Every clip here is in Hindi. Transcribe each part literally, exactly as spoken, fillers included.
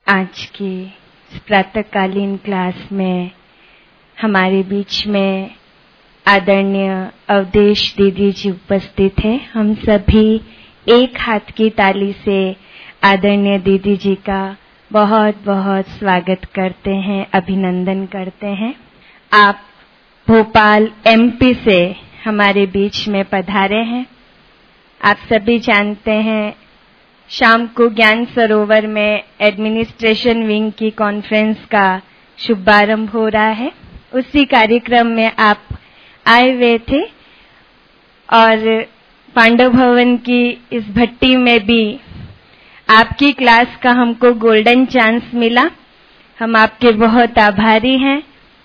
आज की प्रातःकालीन क्लास में हमारे बीच में आदरणीय अवधेश दीदी जी उपस्थित हैं। हम सभी एक हाथ की ताली से आदरणीय दीदी जी का बहुत बहुत स्वागत करते हैं, अभिनंदन करते हैं। आप भोपाल एमपी से हमारे बीच में पधारे हैं। आप सभी जानते हैं शाम को ज्ञान सरोवर में एडमिनिस्ट्रेशन विंग की कॉन्फ्रेंस का शुभारंभ हो रहा है। उसी कार्यक्रम में आप आए हुए थे और पांडव भवन की इस भट्टी में भी आपकी क्लास का हमको गोल्डन चांस मिला। हम आपके बहुत आभारी हैं।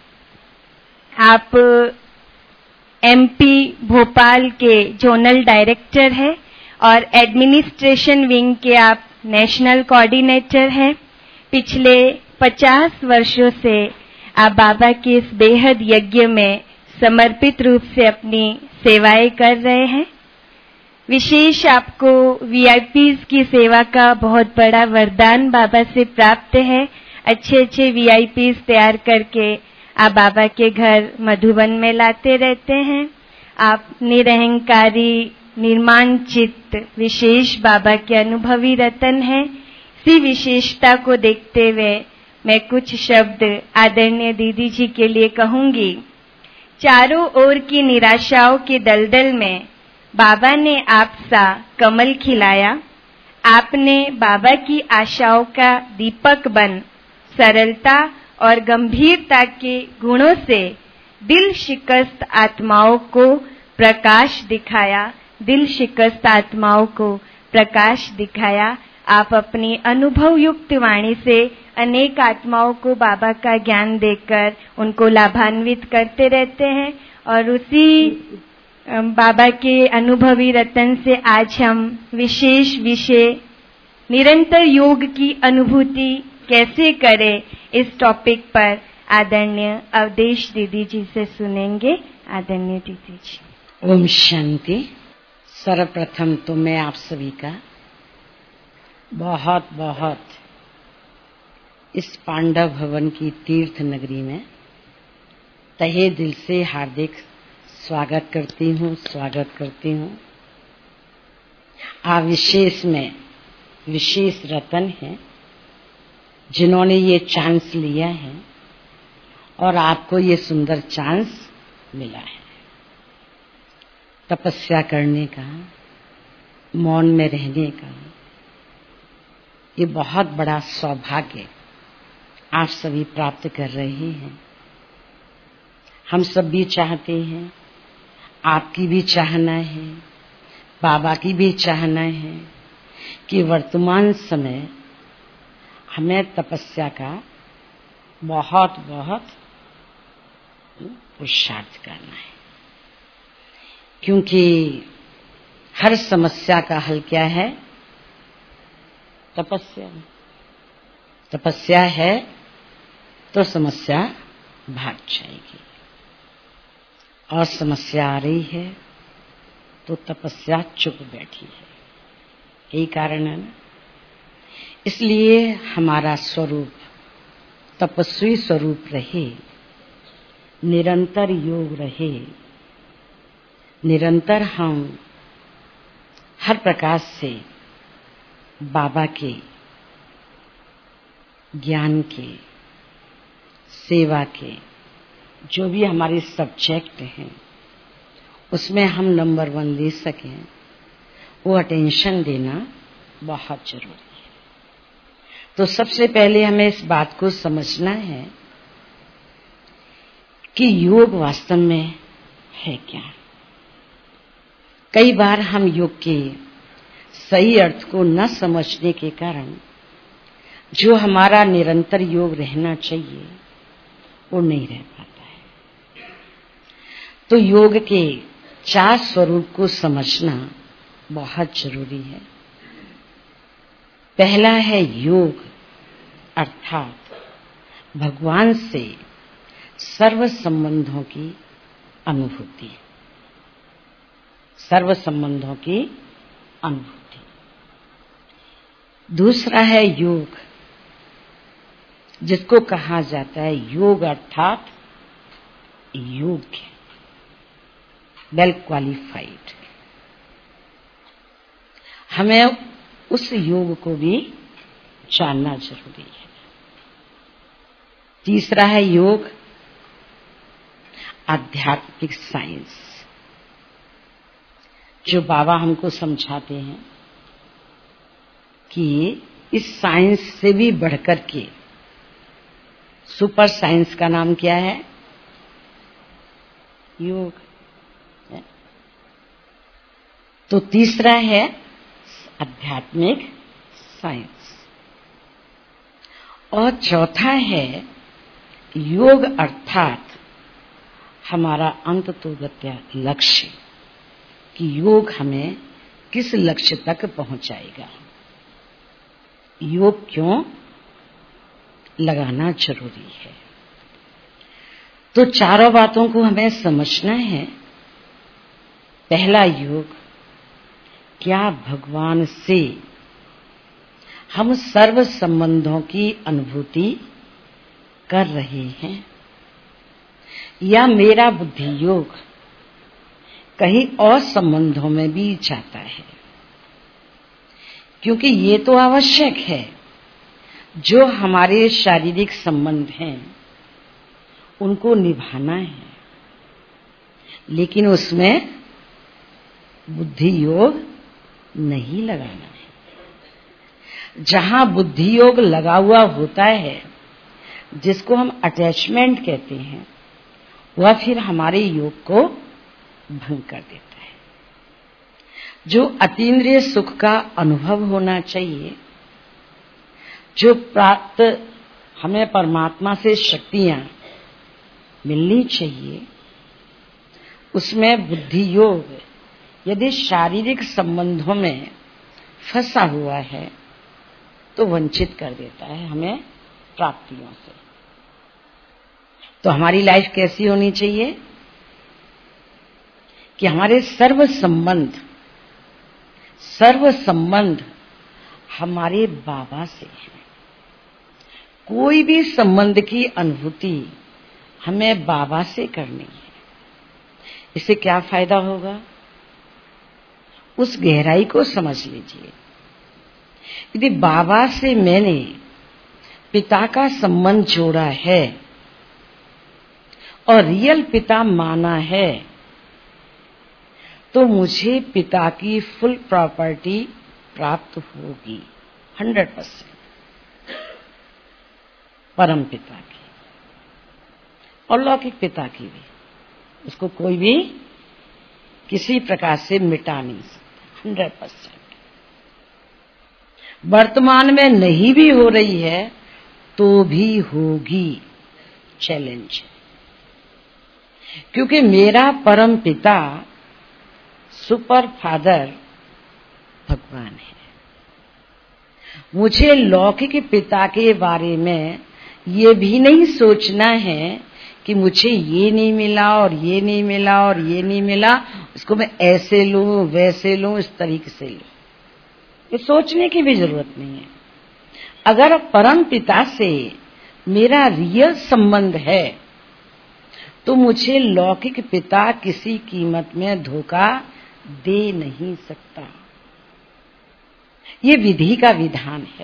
आप एमपी भोपाल के जोनल डायरेक्टर हैं और एडमिनिस्ट्रेशन विंग के आप नेशनल कोऑर्डिनेटर हैं। पिछले पचास वर्षों से आप बाबा के इस बेहद यज्ञ में समर्पित रूप से अपनी सेवाएं कर रहे हैं। विशेष आपको वीआईपीज़ की सेवा का बहुत बड़ा वरदान बाबा से प्राप्त है। अच्छे अच्छे वीआईपीज़ तैयार करके आप बाबा के घर मधुबन में लाते रहते हैं। आप निरहंकारी निर्माण चित्त विशेष बाबा के अनुभवी रतन हैं। इसी विशेषता को देखते हुए मैं कुछ शब्द आदरणीय दीदी जी के लिए कहूंगी। चारों ओर की निराशाओं के दलदल में बाबा ने आप सा कमल खिलाया। आपने बाबा की आशाओं का दीपक बन सरलता और गंभीरता के गुणों से दिल शिकस्त आत्माओं को प्रकाश दिखाया। दिल शिकस्त आत्माओं को प्रकाश दिखाया। आप अपनी अनुभव युक्त वाणी से अनेक आत्माओं को बाबा का ज्ञान देकर उनको लाभान्वित करते रहते हैं और उसी बाबा के अनुभवी रतन से आज हम विशेष विषय निरंतर योग की अनुभूति कैसे करें इस टॉपिक पर आदरणीय अवधेश दीदी जी से सुनेंगे। आदरणीय दीदी जी। ओम शांति। सर्वप्रथम तो मैं आप सभी का बहुत बहुत इस पांडव भवन की तीर्थ नगरी में तहे दिल से हार्दिक स्वागत करती हूँ स्वागत करती हूँ। आप विशेष में विशेष रतन हैं जिन्होंने ये चांस लिया है और आपको ये सुंदर चांस मिला है तपस्या करने का, मौन में रहने का। ये बहुत बड़ा सौभाग्य आप सभी प्राप्त कर रहे हैं। हम सब भी चाहते हैं, आपकी भी चाहना है, बाबा की भी चाहना है कि वर्तमान समय हमें तपस्या का बहुत बहुत पुरुषार्थ करना है, क्योंकि हर समस्या का हल क्या है? तपस्या। तपस्या है तो समस्या भाग जाएगी और समस्या आ रही है तो तपस्या चुप बैठी है। यही कारण है ना। इसलिए हमारा स्वरूप तपस्वी स्वरूप रहे, निरंतर योग रहे, निरंतर हम हर प्रकार से बाबा के ज्ञान के, सेवा के, जो भी हमारे सब्जेक्ट हैं उसमें हम नंबर वन ले सकें, वो अटेंशन देना बहुत जरूरी है। तो सबसे पहले हमें इस बात को समझना है कि योग वास्तव में है क्या। कई बार हम योग के सही अर्थ को न समझने के कारण जो हमारा निरंतर योग रहना चाहिए वो नहीं रह पाता है। तो योग के चार स्वरूप को समझना बहुत जरूरी है। पहला है योग, अर्थात भगवान से सर्व संबंधों की अनुभूति। सर्व संबंधों की अनुभूति। दूसरा है योग, जिसको कहा जाता है योग अर्थात योग्य, वेल क्वालिफाइड। हमें उस योग को भी जानना जरूरी है। तीसरा है योग आध्यात्मिक साइंस, जो बाबा हमको समझाते हैं कि इस साइंस से भी बढ़कर के सुपर साइंस का नाम क्या है? योग। तो तीसरा है आध्यात्मिक साइंस, और चौथा है योग अर्थात हमारा अंततोगत्य लक्ष्य, कि योग हमें किस लक्ष्य तक पहुंचाएगा, योग क्यों लगाना जरूरी है। तो चारों बातों को हमें समझना है। पहला योग, क्या भगवान से हम सर्व संबंधों की अनुभूति कर रहे हैं, या मेरा बुद्धि योग कहीं और संबंधों में भी जाता है? क्योंकि ये तो आवश्यक है, जो हमारे शारीरिक संबंध हैं उनको निभाना है, लेकिन उसमें बुद्धि योग नहीं लगाना है। जहां बुद्धि योग लगा हुआ होता है, जिसको हम अटैचमेंट कहते हैं, वह फिर हमारे योग को भंग कर देता है। जो अतीन्द्रिय सुख का अनुभव होना चाहिए, जो प्राप्त हमें परमात्मा से शक्तियां मिलनी चाहिए, उसमें बुद्धि योग यदि शारीरिक संबंधों में फंसा हुआ है तो वंचित कर देता है हमें प्राप्तियों से। तो हमारी लाइफ कैसी होनी चाहिए कि हमारे सर्व संबंध सर्व संबंध हमारे बाबा से है। कोई भी संबंध की अनुभूति हमें बाबा से करनी है। इससे क्या फायदा होगा, उस गहराई को समझ लीजिए। यदि बाबा से मैंने पिता का संबंध जोड़ा है और रियल पिता माना है, तो मुझे पिता की फुल प्रॉपर्टी प्राप्त होगी, हंड्रेड परसेंट परम पिता की और लौकिक पिता की भी। उसको कोई भी किसी प्रकार से मिटा नहीं सकता, हंड्रेड परसेंट। वर्तमान में नहीं भी हो रही है तो भी होगी, चैलेंज। क्योंकि मेरा परम पिता सुपर फादर भगवान है। मुझे लौकिक पिता के बारे में ये भी नहीं सोचना है कि मुझे ये नहीं मिला और ये नहीं मिला और ये नहीं मिला, इसको मैं ऐसे लूं वैसे लूं इस तरीके से लूं। ये सोचने की भी जरूरत नहीं है। अगर परम पिता से मेरा रियल संबंध है तो मुझे लौकिक पिता किसी कीमत में धोखा दे नहीं सकता। ये विधि का विधान है,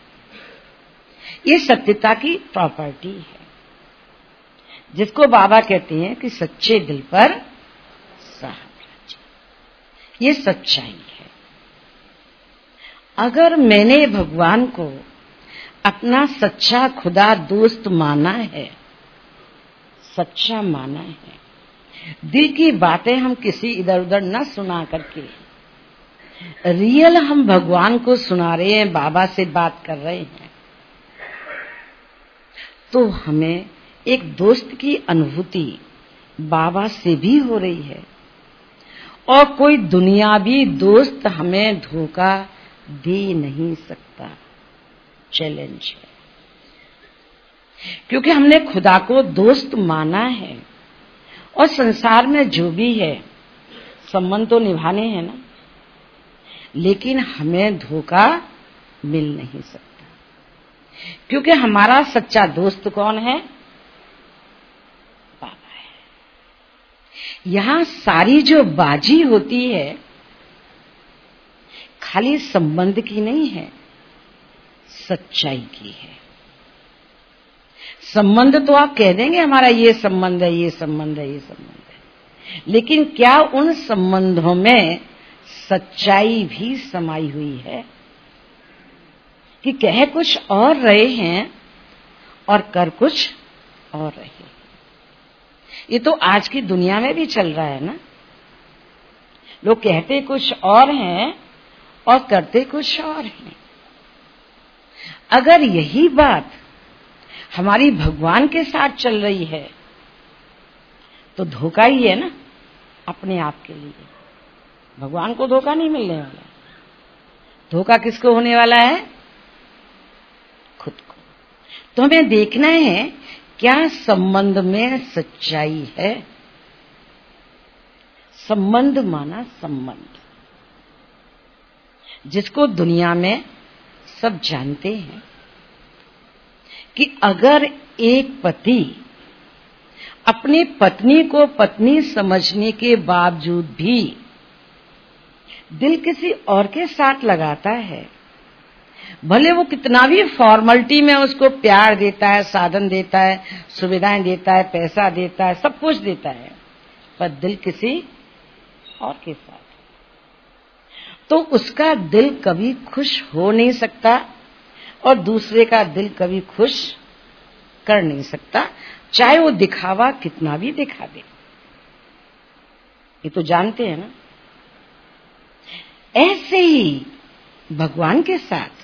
ये सत्यता की प्रॉपर्टी है, जिसको बाबा कहते हैं कि सच्चे दिल पर साहब राज। ये सच्चाई है। अगर मैंने भगवान को अपना सच्चा खुदा दोस्त माना है, सच्चा माना है, दिल की बातें हम किसी इधर उधर न सुना करके रियल हम भगवान को सुना रहे हैं, बाबा से बात कर रहे हैं, तो हमें एक दोस्त की अनुभूति बाबा से भी हो रही है और कोई दुनियावी दोस्त हमें धोखा दे नहीं सकता। चैलेंज है, क्योंकि हमने खुदा को दोस्त माना है और संसार में जो भी है संबंध तो निभाने हैं ना, लेकिन हमें धोखा मिल नहीं सकता। क्योंकि हमारा सच्चा दोस्त कौन है? बाबा है। यहां सारी जो बाजी होती है खाली संबंध की नहीं है, सच्चाई की है। संबंध तो आप कह देंगे हमारा ये संबंध है, ये संबंध है, ये संबंध है, लेकिन क्या उन संबंधों में सच्चाई भी समाई हुई है कि कह कुछ और रहे हैं और कर कुछ और रहे? ये तो आज की दुनिया में भी चल रहा है ना। लोग कहते कुछ और हैं और करते कुछ और हैं। अगर यही बात हमारी भगवान के साथ चल रही है तो धोखा ही है ना अपने आप के लिए। भगवान को धोखा नहीं मिलने वाला। धोखा किसको होने वाला है? खुद को। तो हमें देखना है क्या संबंध में सच्चाई है। संबंध माना संबंध, जिसको दुनिया में सब जानते हैं कि अगर एक पति अपनी पत्नी को पत्नी समझने के बावजूद भी दिल किसी और के साथ लगाता है, भले वो कितना भी फॉर्मेलिटी में उसको प्यार देता है, साधन देता है, सुविधाएं देता है, पैसा देता है, सब कुछ देता है, पर दिल किसी और के साथ, तो उसका दिल कभी खुश हो नहीं सकता और दूसरे का दिल कभी खुश कर नहीं सकता, चाहे वो दिखावा कितना भी दिखा दे। ये तो जानते हैं ना। ऐसे ही भगवान के साथ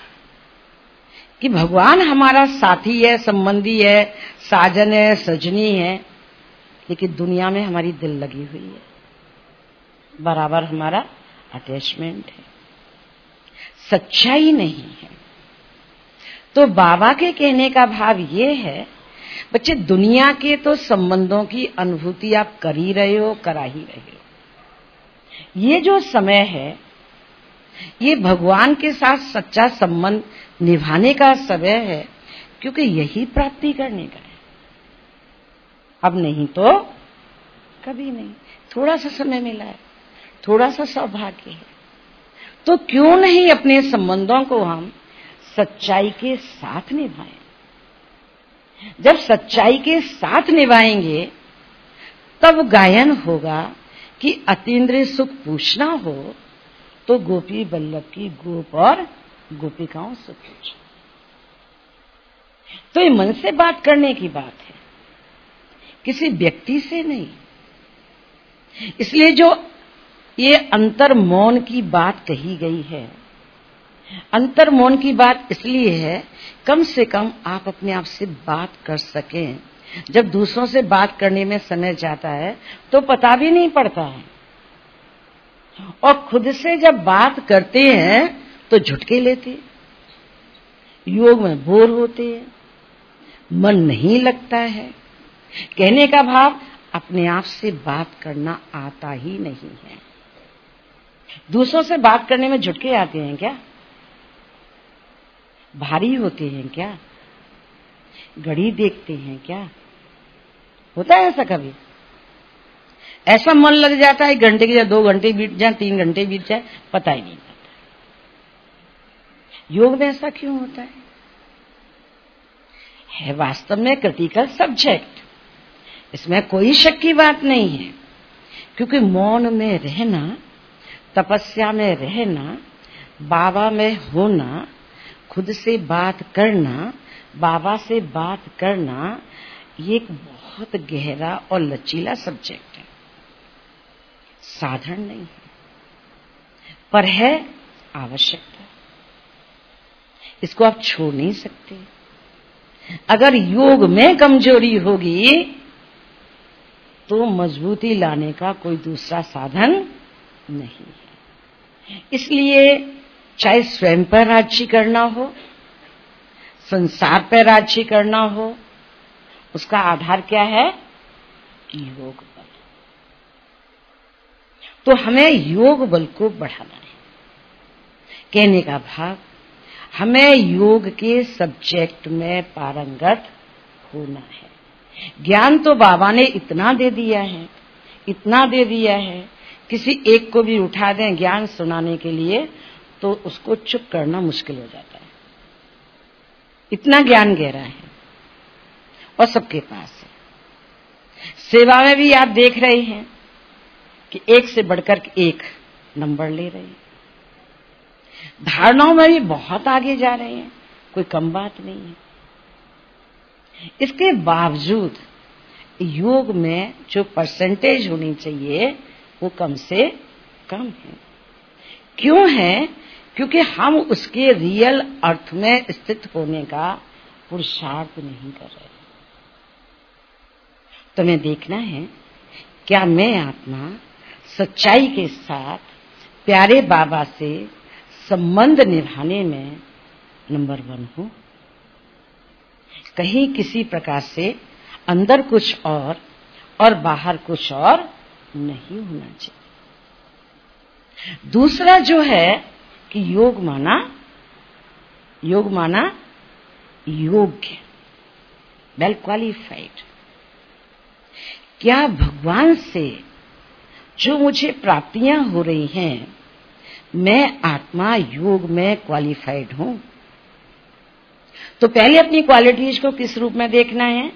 कि भगवान हमारा साथी है, संबंधी है, साजन है, सजनी है, लेकिन दुनिया में हमारी दिल लगी हुई है, बराबर हमारा अटैचमेंट है, सच्चाई नहीं है। तो बाबा के कहने का भाव ये है, बच्चे दुनिया के तो संबंधों की अनुभूति आप कर ही रहे हो, करा ही रहे हो। ये जो समय है ये भगवान के साथ सच्चा संबंध निभाने का समय है, क्योंकि यही प्राप्ति करने का है। अब नहीं तो कभी नहीं। थोड़ा सा समय मिला है, थोड़ा सा सौभाग्य है, तो क्यों नहीं अपने संबंधों को हम सच्चाई के साथ निभाएं। जब सच्चाई के साथ निभाएंगे तब गायन होगा कि अतीन्द्रिय सुख पूछना हो तो गोपी बल्लभ की गोप और गोपिकाओं से पूछो। तो ये मन से बात करने की बात है, किसी व्यक्ति से नहीं। इसलिए जो ये अंतर मौन की बात कही गई है, अंतर मौन की बात इसलिए है कम से कम आप अपने आप से बात कर सकें। जब दूसरों से बात करने में समय जाता है तो पता भी नहीं पड़ता है, और खुद से जब बात करते हैं तो झुटके लेते, योग में बोर होते हैं, मन नहीं लगता है। कहने का भाव अपने आप से बात करना आता ही नहीं है। दूसरों से बात करने में झुटके आते हैं क्या? भारी होते हैं क्या? घड़ी देखते हैं क्या? होता है ऐसा कभी? ऐसा मन लग जाता है घंटे की, दो घंटे बीत जाए, तीन घंटे बीत जाए, पता ही नहीं पड़ता। योग में ऐसा क्यों होता है? है वास्तव में क्रिटिकल सब्जेक्ट, इसमें कोई शक की बात नहीं है, क्योंकि मौन में रहना, तपस्या में रहना, बाबा में होना, खुद से बात करना, बाबा से बात करना, ये एक बहुत गहरा और लचीला सब्जेक्ट है, साधारण नहीं है, पर है आवश्यकता। इसको आप छोड़ नहीं सकते। अगर योग में कमजोरी होगी तो मजबूती लाने का कोई दूसरा साधन नहीं है। इसलिए चाहे स्वयं पर राज्य करना हो, संसार पर राज्य करना हो, उसका आधार क्या है? योग बल। तो हमें योग बल को बढ़ाना है। कहने का भाव, हमें योग के सब्जेक्ट में पारंगत होना है। ज्ञान तो बाबा ने इतना दे दिया है, इतना दे दिया है, किसी एक को भी उठा दें ज्ञान सुनाने के लिए तो उसको चुप करना मुश्किल हो जाता है। इतना ज्ञान गहरा है और सबके पास है। सेवा में भी आप देख रहे हैं कि एक से बढ़कर एक नंबर ले रहे हैं। धारणाओं में भी बहुत आगे जा रहे हैं, कोई कम बात नहीं है। इसके बावजूद योग में जो परसेंटेज होनी चाहिए वो कम से कम है। क्यों है? क्योंकि हम उसके रियल अर्थ में स्थित होने का पुरुषार्थ नहीं कर रहे। तुम्हें देखना है क्या मैं आत्मा सच्चाई के साथ प्यारे बाबा से संबंध निभाने में नंबर वन हूं। कहीं किसी प्रकार से अंदर कुछ और और बाहर कुछ और नहीं होना चाहिए। दूसरा जो है कि योग माना योग माना योग्य, वेल क्वालिफाइड। क्या भगवान से जो मुझे प्राप्तियां हो रही हैं, मैं आत्मा योग में क्वालिफाइड हूं? तो पहले अपनी क्वालिटीज को किस रूप में देखना है?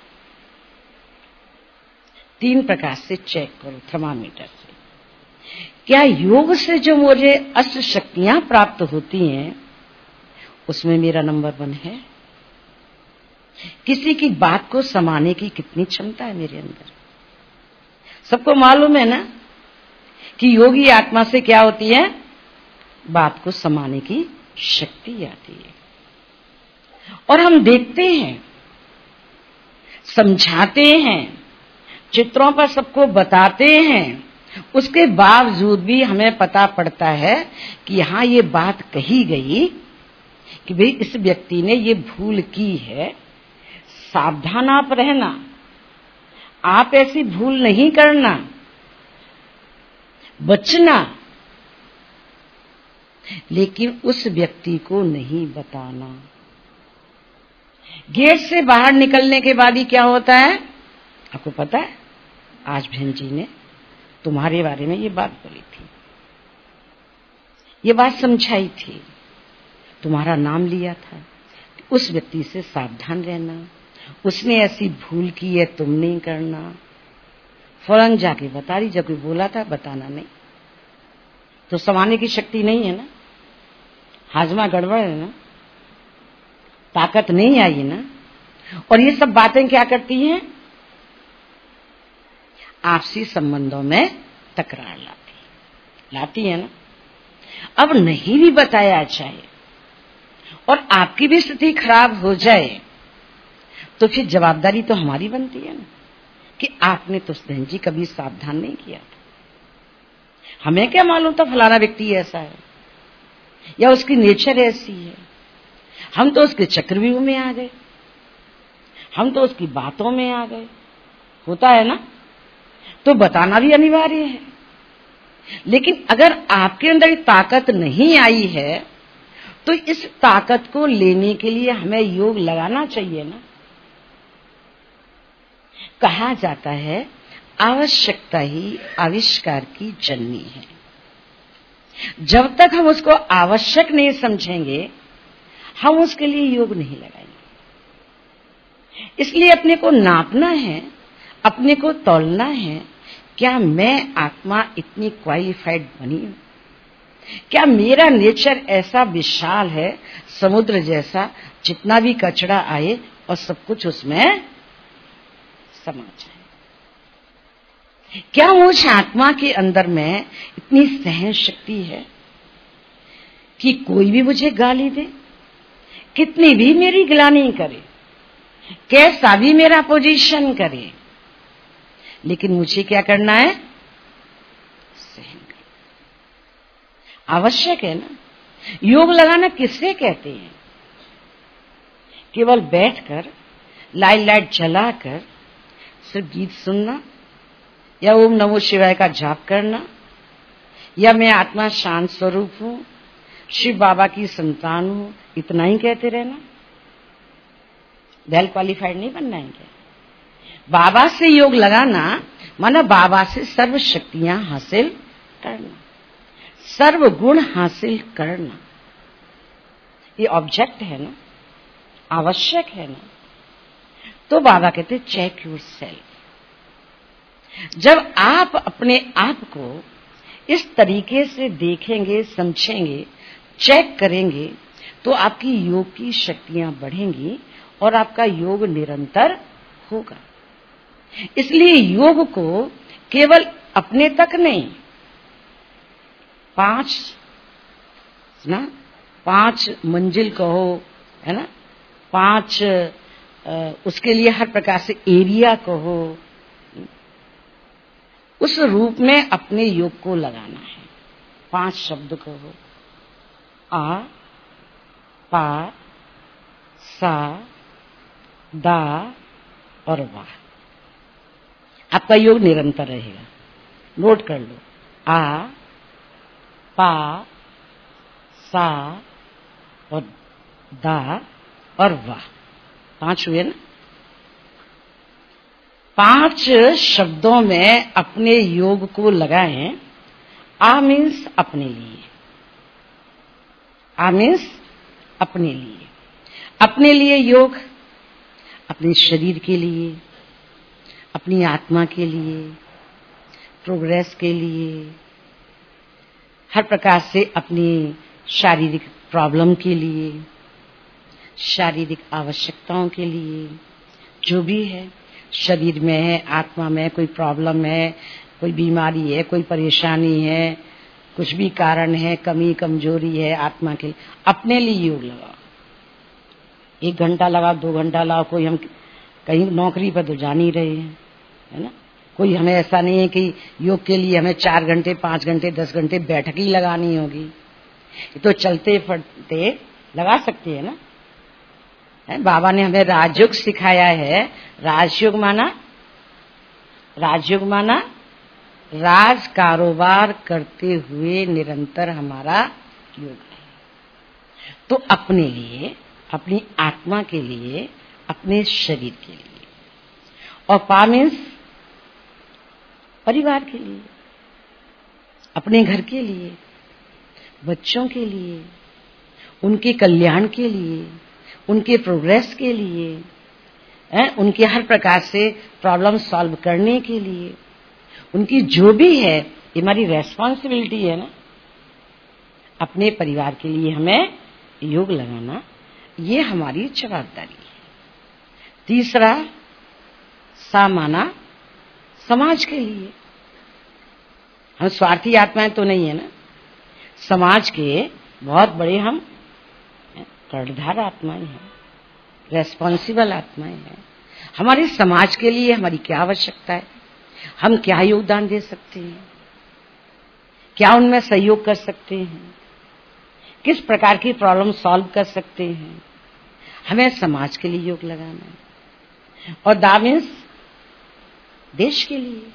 तीन प्रकार से चेक करो थर्मामीटर से। क्या योग से जो मुझे अष्ट शक्तियां प्राप्त होती हैं उसमें मेरा नंबर वन है? किसी की बात को समाने की कितनी क्षमता है मेरे अंदर? सबको मालूम है ना कि योगी आत्मा से क्या होती है? बात को समाने की शक्ति आती है। और हम देखते हैं, समझाते हैं, चित्रों पर सबको बताते हैं, उसके बावजूद भी हमें पता पड़ता है कि यहां ये बात कही गई कि भाई इस व्यक्ति ने ये भूल की है, सावधान आप रहना, आप ऐसी भूल नहीं करना, बचना। लेकिन उस व्यक्ति को नहीं बताना। गेट से बाहर निकलने के बाद ही क्या होता है आपको पता है? आज बहन जी ने तुम्हारे बारे में ये बात बोली थी, ये बात समझाई थी, तुम्हारा नाम लिया था, उस व्यक्ति से सावधान रहना, उसने ऐसी भूल की है, तुम नहीं करना। फौरन जाके बता रही, जब कोई बोला था बताना नहीं। तो समाने की शक्ति नहीं है ना, हाजमा गड़बड़ है ना, ताकत नहीं आई ना। और ये सब बातें क्या करती हैं? आपसी संबंधों में तकरार लाती लाती है ना। अब नहीं भी बताया जाए और आपकी भी स्थिति खराब हो जाए तो फिर जवाबदारी तो हमारी बनती है ना कि आपने तो बहन जी कभी सावधान नहीं किया था। हमें क्या मालूम था फलाना व्यक्ति ऐसा है या उसकी नेचर ऐसी है। हम तो उसके चक्रव्यूह में आ गए, हम तो उसकी बातों में आ गए। होता है ना, तो बताना भी अनिवार्य है। लेकिन अगर आपके अंदर ताकत नहीं आई है तो इस ताकत को लेने के लिए हमें योग लगाना चाहिए ना। कहा जाता है आवश्यकता ही आविष्कार की जननी है। जब तक हम उसको आवश्यक नहीं समझेंगे हम उसके लिए योग नहीं लगाएंगे। इसलिए अपने को नापना है, अपने को तौलना है। क्या मैं आत्मा इतनी क्वालिफाइड बनी हूं? क्या मेरा नेचर ऐसा विशाल है समुद्र जैसा, जितना भी कचरा आए और सब कुछ उसमें समा जाए? क्या मुझ आत्मा के अंदर में इतनी सहन शक्ति है कि कोई भी मुझे गाली दे, कितनी भी मेरी गिलानी करे, कैसा भी मेरा पोजीशन करे, लेकिन मुझे क्या करना है? सहन करना आवश्यक है ना। योग लगाना किससे कहते हैं? केवल बैठकर लाइट लाइट जलाकर सिर्फ गीत सुनना या ओम नमो शिवाय का जाप करना या मैं आत्मा शांत स्वरूप हूं, शिव बाबा की संतान हूं, इतना ही कहते रहना, वेल क्वालिफाइड नहीं बनना है क्या? बाबा से योग लगाना माना बाबा से सर्व शक्तियां हासिल करना, सर्व गुण हासिल करना, ये ऑब्जेक्ट है ना, आवश्यक है ना। तो बाबा कहते चेक योर सेल्फ। जब आप अपने आप को इस तरीके से देखेंगे, समझेंगे, चेक करेंगे, तो आपकी योग की शक्तियां बढ़ेंगी और आपका योग निरंतर होगा। इसलिए योग को केवल अपने तक नहीं, पांच ना पांच मंजिल कहो, है ना, पांच उसके लिए हर प्रकार से एरिया कहो, उस रूप में अपने योग को लगाना है। पांच शब्द कहो, आ, पा, सा, दा और वाह। आपका योग निरंतर रहेगा। नोट कर लो, आ, पा, सा और दा और वाह। पांच हुए ना। पांच शब्दों में अपने योग को लगाएं। आ मीन्स अपने लिए, आ मीन्स अपने लिए, अपने लिए योग, अपने शरीर के लिए, अपनी आत्मा के लिए, प्रोग्रेस के लिए, हर प्रकार से अपनी शारीरिक प्रॉब्लम के लिए, शारीरिक आवश्यकताओं के लिए, जो भी है, शरीर में है, आत्मा में कोई प्रॉब्लम है, कोई बीमारी है, कोई परेशानी है, कुछ भी कारण है, कमी कमजोरी है आत्मा के लिए, अपने लिए योग लगाओ। एक घंटा लगाओ, दो घंटा लगाओ। कोई हम कहीं नौकरी पर तो जा नहीं रहे हैं, है ना। कोई हमें ऐसा नहीं है कि योग के लिए हमें चार घंटे पांच घंटे दस घंटे बैठक ही लगानी होगी। तो चलते फिरते लगा सकते हैं ना। है? बाबा ने हमें राजयोग सिखाया है। राजयोग माना राजयोग माना राज कारोबार करते हुए निरंतर हमारा योग है। तो अपने लिए, अपनी आत्मा के लिए, अपने शरीर के लिए, और पा मीन्स परिवार के लिए, अपने घर के लिए, बच्चों के लिए, उनके कल्याण के लिए, उनके प्रोग्रेस के लिए, है? उनके हर प्रकार से प्रॉब्लम सॉल्व करने के लिए, उनकी जो भी है, ये हमारी रेस्पॉन्सिबिलिटी है ना। अपने परिवार के लिए हमें योग लगाना, ये हमारी जवाबदारी है। तीसरा, सा माना समाज के लिए। हम स्वार्थी आत्माएं तो नहीं है ना, समाज के बहुत बड़े हम कर्णधार आत्माएं हैं, रेस्पॉन्सिबल आत्माएं हैं। हमारे समाज के लिए हमारी क्या आवश्यकता है, हम क्या योगदान दे सकते हैं, क्या उनमें सहयोग कर सकते हैं, किस प्रकार की प्रॉब्लम सॉल्व कर सकते हैं, हमें समाज के लिए योग लगाना है। और दा मीन्स देश के लिए,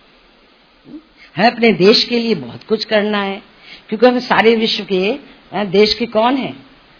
हमें अपने देश के लिए बहुत कुछ करना है, क्योंकि हम सारे विश्व के देश के कौन है,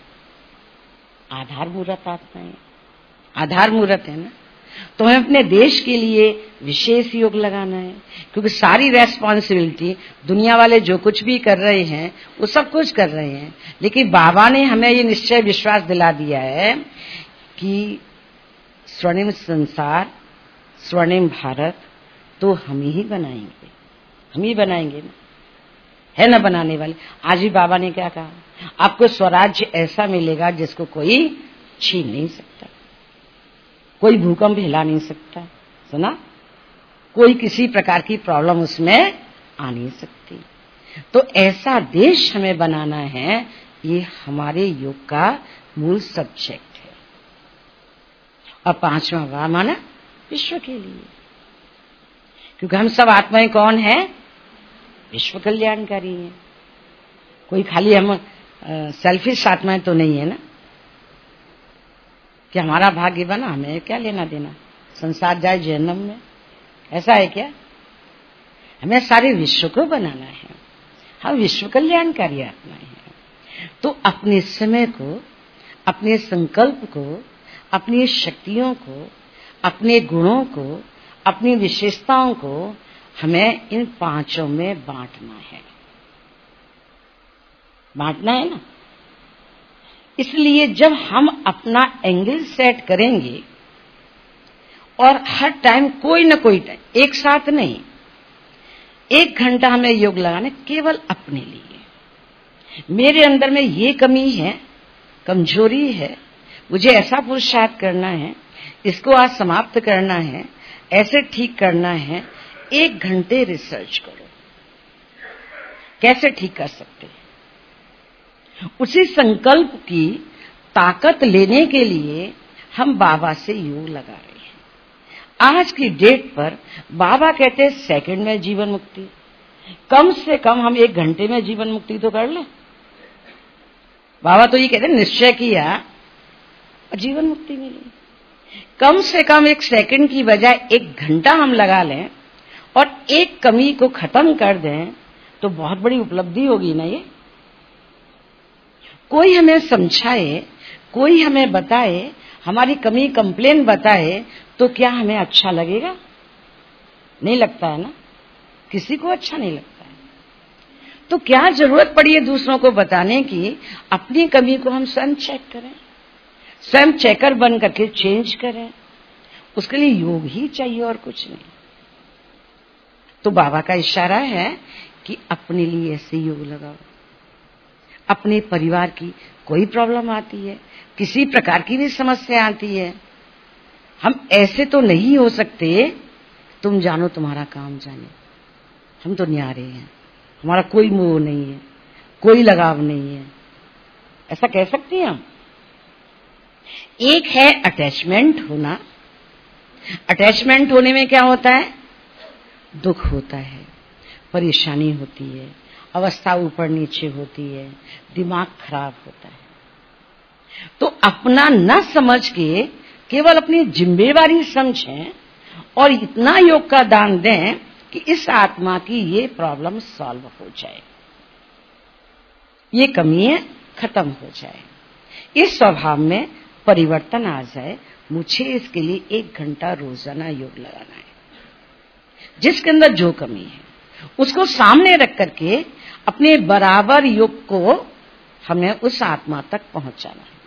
आधार मूर्त आत्माएं, आधार मूर्त है ना। तो हमें अपने देश के लिए विशेष योग लगाना है, क्योंकि सारी रेस्पॉन्सिबिलिटी दुनिया वाले जो कुछ भी कर रहे हैं वो सब कुछ कर रहे हैं, लेकिन बाबा ने हमें ये निश्चय विश्वास दिला दिया है कि स्वर्णिम संसार, स्वर्णिम भारत तो हम ही बनाएंगे, हम ही बनाएंगे ना, है ना बनाने वाले। आज भी बाबा ने क्या कहा, आपको स्वराज्य ऐसा मिलेगा जिसको कोई छीन नहीं सकता, कोई भूकंप हिला नहीं सकता, सुना, कोई किसी प्रकार की प्रॉब्लम उसमें आ नहीं सकती। तो ऐसा देश हमें बनाना है, ये हमारे योग का मूल सब्जेक्ट है। और पांचवा वाह माना विश्व के लिए, क्योंकि हम सब आत्माएं कौन है, विश्व कल्याणकारी है। कोई खाली हम सेल्फिश आत्माएं तो नहीं है ना, कि हमारा भाग्य बना, हमें क्या लेना देना, संसार जाए जहन्नम में, ऐसा है क्या। हमें सारे विश्व को बनाना है, हम विश्व कल्याणकारी आत्माएं हैं। तो अपने समय को, अपने संकल्प को, अपनी शक्तियों को, अपने गुणों को, अपनी विशेषताओं को हमें इन पांचों में बांटना है। बांटना है ना। इसलिए जब हम अपना एंगल सेट करेंगे और हर टाइम कोई ना कोई टाइम, एक साथ नहीं, एक घंटा हमें योग लगाना केवल अपने लिए। मेरे अंदर में ये कमी है, कमजोरी है, मुझे ऐसा पुरुषार्थ करना है, इसको आज समाप्त करना है, ऐसे ठीक करना है। एक घंटे रिसर्च करो कैसे ठीक कर सकते हैं। उसी संकल्प की ताकत लेने के लिए हम बाबा से योग लगा रहे हैं। आज की डेट पर बाबा कहते हैं सेकंड में जीवन मुक्ति, कम से कम हम एक घंटे में जीवन मुक्ति तो कर लें। बाबा तो ये कहते हैं निश्चय किया और जीवन मुक्ति मिली। कम से कम एक सेकंड की बजाय एक घंटा हम लगा लें और एक कमी को खत्म कर दें तो बहुत बड़ी उपलब्धि होगी ना। ये कोई हमें समझाए, कोई हमें बताए, हमारी कमी कंप्लेन बताए तो क्या हमें अच्छा लगेगा? नहीं लगता है ना, किसी को अच्छा नहीं लगता है। तो क्या जरूरत पड़ी है दूसरों को बताने की? अपनी कमी को हम स्वयं चेक करें, स्वयं चेकर बन करके चेंज करें। उसके लिए योग ही चाहिए और कुछ नहीं। तो बाबा का इशारा है कि अपने लिए ऐसे योग लगाओ। अपने परिवार की कोई प्रॉब्लम आती है, किसी प्रकार की भी समस्या आती है, हम ऐसे तो नहीं हो सकते तुम जानो तुम्हारा काम जाने। हम तो न्यारे हैं, हमारा कोई मोह नहीं है, कोई लगाव नहीं है, ऐसा कह सकते हैं हम। एक है अटैचमेंट होना। अटैचमेंट होने में क्या होता है? दुख होता है, परेशानी होती है, अवस्था ऊपर नीचे होती है, दिमाग खराब होता है। तो अपना न समझ के केवल अपनी जिम्मेवारी समझें और इतना योग का दान दें कि इस आत्मा की ये प्रॉब्लम सॉल्व हो जाए, ये कमी है खत्म हो जाए, इस स्वभाव में परिवर्तन आ जाए। मुझे इसके लिए एक घंटा रोजाना योग लगाना है। जिसके अंदर जो कमी है उसको सामने रख करके अपने बराबर योग को हमें उस आत्मा तक पहुंचाना है।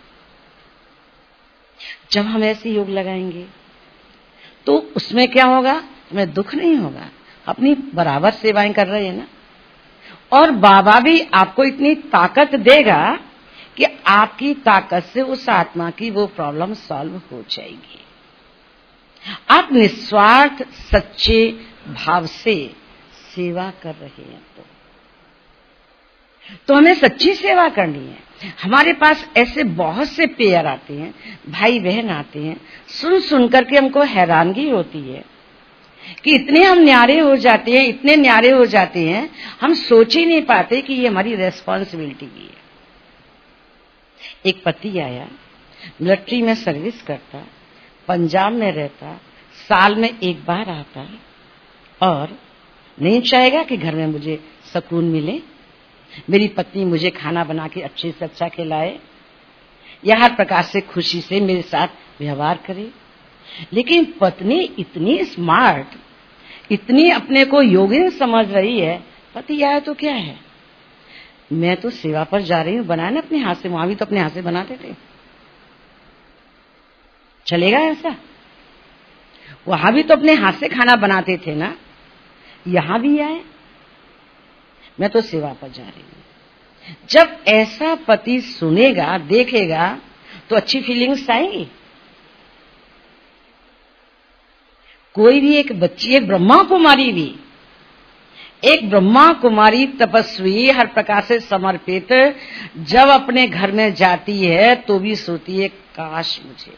जब हम ऐसे योग लगाएंगे तो उसमें क्या होगा? हमें दुख नहीं होगा, अपनी बराबर सेवाएं कर रहे हैं ना। और बाबा भी आपको इतनी ताकत देगा कि आपकी ताकत से उस आत्मा की वो प्रॉब्लम सॉल्व हो जाएगी। आप निस्वार्थ सच्चे भाव से सेवा कर रहे हैं तो तो हमें सच्ची सेवा करनी है। हमारे पास ऐसे बहुत से पेयर आते हैं, भाई बहन आते हैं, सुन सुन करके हमको हैरानगी होती है कि इतने हम न्यारे हो जाते हैं, इतने न्यारे हो जाते हैं, हम सोच ही नहीं पाते कि ये हमारी रेस्पॉन्सिबिलिटी है। एक पति आया, मिलिट्री में सर्विस करता, पंजाब में रहता, साल में एक बार आता और नहीं चाहेगा कि घर में मुझे सुकून मिले, मेरी पत्नी मुझे खाना बना के अच्छे से अच्छा खिलाए या हर प्रकार से खुशी से मेरे साथ व्यवहार करे। लेकिन पत्नी इतनी स्मार्ट, इतनी अपने को योगिन समझ रही है, पति आया तो क्या है, मैं तो सेवा पर जा रही हूँ, बनाया ना अपने हाथ से, वहां भी तो अपने हाथ से बनाते थे, चलेगा ऐसा? वहां भी तो अपने हाथ से खाना बनाते थे ना, यहां भी आए, मैं तो सेवा पर जा रही हूं। जब ऐसा पति सुनेगा, देखेगा तो अच्छी फीलिंग्स आएंगी। कोई भी एक बच्ची, एक ब्रह्मा कुमारी भी, एक ब्रह्मा कुमारी तपस्वी, हर प्रकार से समर्पित, जब अपने घर में जाती है तो भी सोती है काश मुझे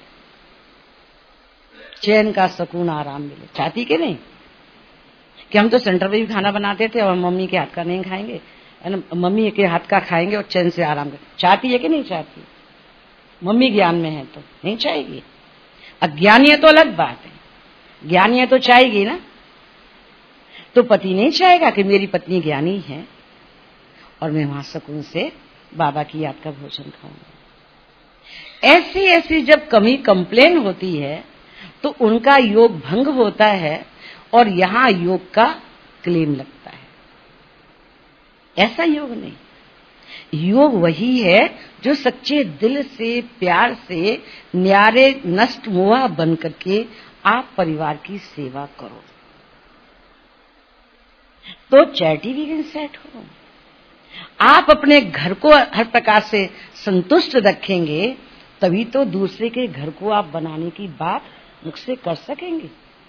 चैन का सुकून आराम मिले। चाहती कि नहीं? कि हम तो सेंटर पे भी खाना बनाते थे और मम्मी के हाथ का नहीं खाएंगे, मम्मी के हाथ का खाएंगे और चैन से आराम करेंगे। चाहती है कि नहीं चाहती? मम्मी ज्ञान में है तो नहीं चाहेगी। अज्ञानी है तो अलग बात है, ज्ञानी है तो चाहेगी ना। तो पति नहीं चाहेगा कि मेरी पत्नी ज्ञानी है और मैं वहां सुकून से बाबा की याद का भोजन खाऊंगा। ऐसी ऐसी जब कमी कंप्लेन होती है तो उनका योग भंग होता है और यहां योग का क्लेम लगता है। ऐसा योग नहीं, योग वही है जो सच्चे दिल से, प्यार से, न्यारे नष्ट मोह बन करके आप परिवार की सेवा करो तो चैरिटी भी सेट हो। आप अपने घर को हर प्रकार से संतुष्ट रखेंगे तभी तो दूसरे के घर को आप बनाने की बात मुख से कर सकेंगे।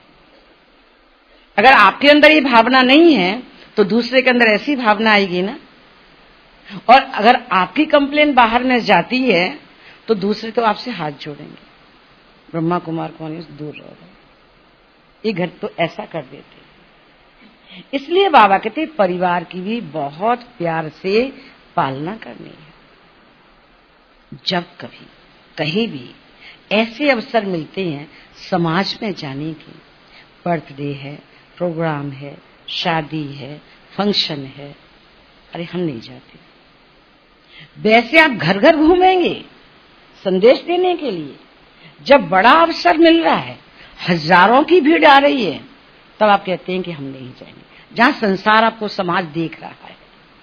अगर आपके अंदर ये भावना नहीं है तो दूसरे के अंदर ऐसी भावना आएगी ना। और अगर आपकी कंप्लेन बाहर में जाती है तो दूसरे तो आपसे हाथ जोड़ेंगे, ब्रह्मा कुमार कौन दूर रहो, ये घर तो ऐसा कर देते। इसलिए बाबा कहते परिवार की भी बहुत प्यार से पालना करनी है। जब कभी कहीं भी ऐसे अवसर मिलते हैं समाज में जाने के, बर्थडे है, प्रोग्राम है, शादी है, फंक्शन है, अरे हम नहीं जाते। वैसे आप घर घर घूमेंगे संदेश देने के लिए, जब बड़ा अवसर मिल रहा है, हजारों की भीड़ आ रही है, तब आप कहते हैं कि हम नहीं जाएंगे। जहां संसार आपको समाज देख रहा है,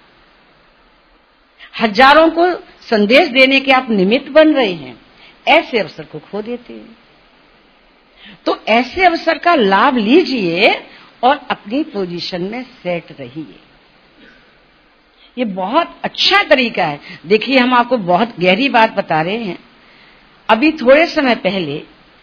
हजारों को संदेश देने के आप निमित्त बन रहे हैं, ऐसे अवसर को खो देते हैं। तो ऐसे अवसर का लाभ लीजिए और अपनी पोजीशन में सेट रहिए। ये बहुत अच्छा तरीका है। देखिए, हम आपको बहुत गहरी बात बता रहे हैं। अभी थोड़े समय पहले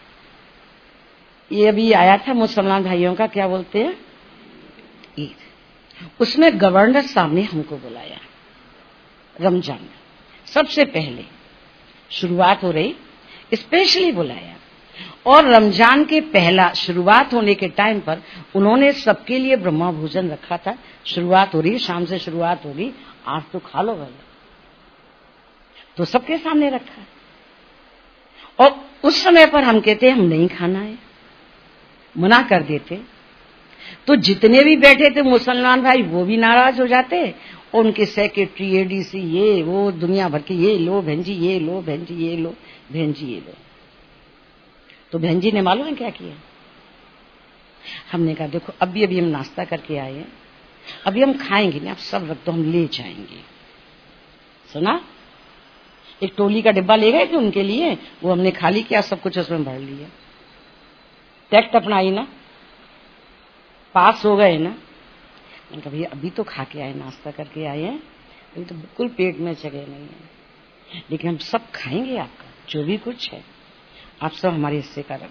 ये अभी आया था मुसलमान भाइयों का, क्या बोलते हैं, ईद। उसमें गवर्नर सामने हमको बुलाया। रमजान सबसे पहले शुरुआत हो रही, स्पेशली बुलाया। और रमजान के पहला शुरुआत होने के टाइम पर उन्होंने सबके लिए ब्रह्मा भोजन रखा था। शुरुआत हो रही, शाम से शुरुआत हो रही, आज तो खा लो भाई, तो सबके सामने रखा। और उस समय पर हम कहते हम नहीं खाना है, मना कर देते, तो जितने भी बैठे थे मुसलमान भाई वो भी नाराज हो जाते। और उनके सेक्रेटरी, एडीसी, ये वो दुनिया भर के, ये लो बहन जी, ये लो बहन जी, ये लो बहन जी, ये लो। तो बहन जी ने मालूम है क्या किया? हमने कहा देखो अभी अभी हम नाश्ता करके आए हैं, अभी हम खाएंगे नहीं, आप सब रख दो, हम ले जाएंगे। सुना, एक टोली का डिब्बा ले गए थे उनके लिए, वो हमने खाली किया, सब कुछ उसमें भर लिया। टैक्ट अपनाई ना, पास हो गए ना। मैंने कहा भैया अभी तो खा के आए, नाश्ता करके आए हैं, अभी तो बिल्कुल पेट में जगह नहीं है, लेकिन हम सब खाएंगे आपका जो भी कुछ है, आप सब हमारे हिस्से का रख।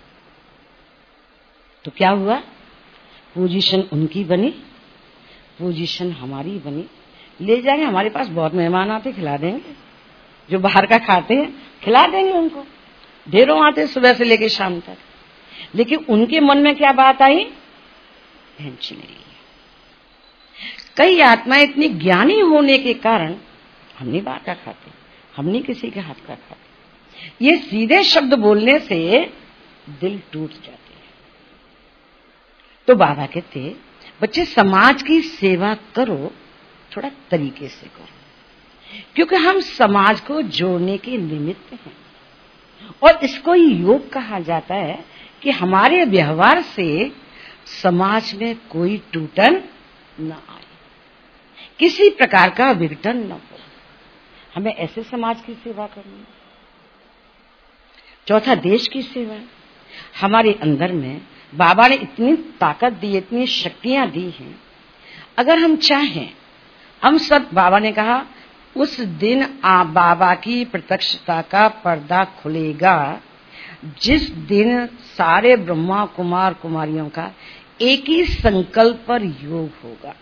तो क्या हुआ, पोजीशन उनकी बनी, पोजीशन हमारी बनी। ले जाएंगे, हमारे पास बहुत मेहमान आते, खिला देंगे, जो बाहर का खाते हैं खिला देंगे उनको, ढेरों आते सुबह से लेकर शाम तक। लेकिन उनके मन में क्या बात आई, बहन जी नहीं। कई आत्माएं इतनी ज्ञानी होने के कारण हम नहीं बाहर का खाते, हम नहीं किसी के हाथ का खाते। ये सीधे शब्द बोलने से दिल टूट जाते हैं। तो बाबा कहते बच्चे समाज की सेवा करो, थोड़ा तरीके से करो, क्योंकि हम समाज को जोड़ने के निमित्त हैं। और इसको ही योग कहा जाता है कि हमारे व्यवहार से समाज में कोई टूटन न आए, किसी प्रकार का विघटन न हो। हमें ऐसे समाज की सेवा करनी है। चौथा, देश की सेवा। हमारे अंदर में बाबा ने इतनी ताकत दी, इतनी शक्तियां दी हैं, अगर हम चाहें, हम सब, बाबा ने कहा उस दिन आ बाबा की प्रत्यक्षता का पर्दा खुलेगा जिस दिन सारे ब्रह्मा कुमार कुमारियों का एक ही संकल्प पर योग होगा।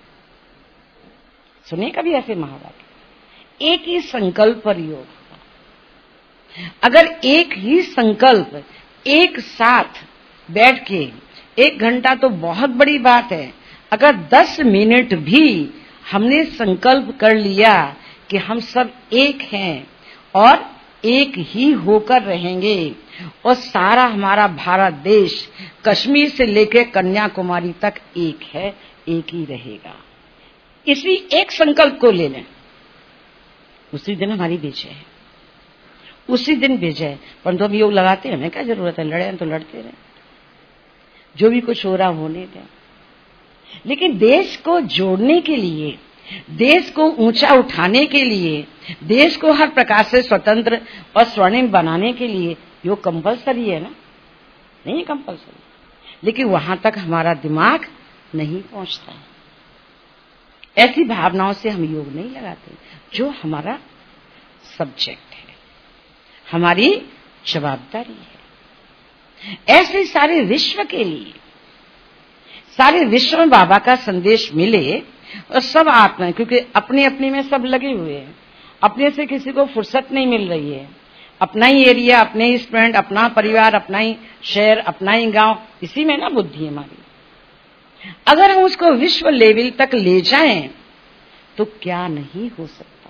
सुने कभी ऐसे महावाक्य, एक ही संकल्प पर योग होगा। अगर एक ही संकल्प एक साथ बैठ के, एक घंटा तो बहुत बड़ी बात है, अगर दस मिनट भी हमने संकल्प कर लिया कि हम सब एक हैं और एक ही होकर रहेंगे, और सारा हमारा भारत देश कश्मीर से लेकर कन्याकुमारी तक एक है, एक ही रहेगा। इसी एक संकल्प को ले लें, उसी दिन हमारी विजय है, उसी दिन विजय। परंतु हम योग लगाते हैं, हमें क्या जरूरत है, लड़े तो लड़ते रहे, जो भी कुछ हो रहा होने दें। लेकिन देश को जोड़ने के लिए, देश को ऊंचा उठाने के लिए, देश को हर प्रकार से स्वतंत्र और स्वर्णिम बनाने के लिए योग कंपलसरी है ना? नहीं है कंपलसरी, लेकिन वहां तक हमारा दिमाग नहीं पहुंचता है। ऐसी भावनाओं से हम योग नहीं लगाते। जो हमारा सब्जेक्ट है, हमारी जवाबदारी है। ऐसे सारे विश्व के लिए, सारे विश्व में बाबा का संदेश मिले और सब आत्मा, क्योंकि अपने अपने में सब लगे हुए हैं, अपने से किसी को फुर्सत नहीं मिल रही है। अपना ही एरिया, अपने ही स्टूडेंट, अपना परिवार, अपना ही शहर, अपना ही गांव, इसी में ना बुद्धि हमारी। अगर हम उसको विश्व लेवल तक ले जाएं तो क्या नहीं हो सकता।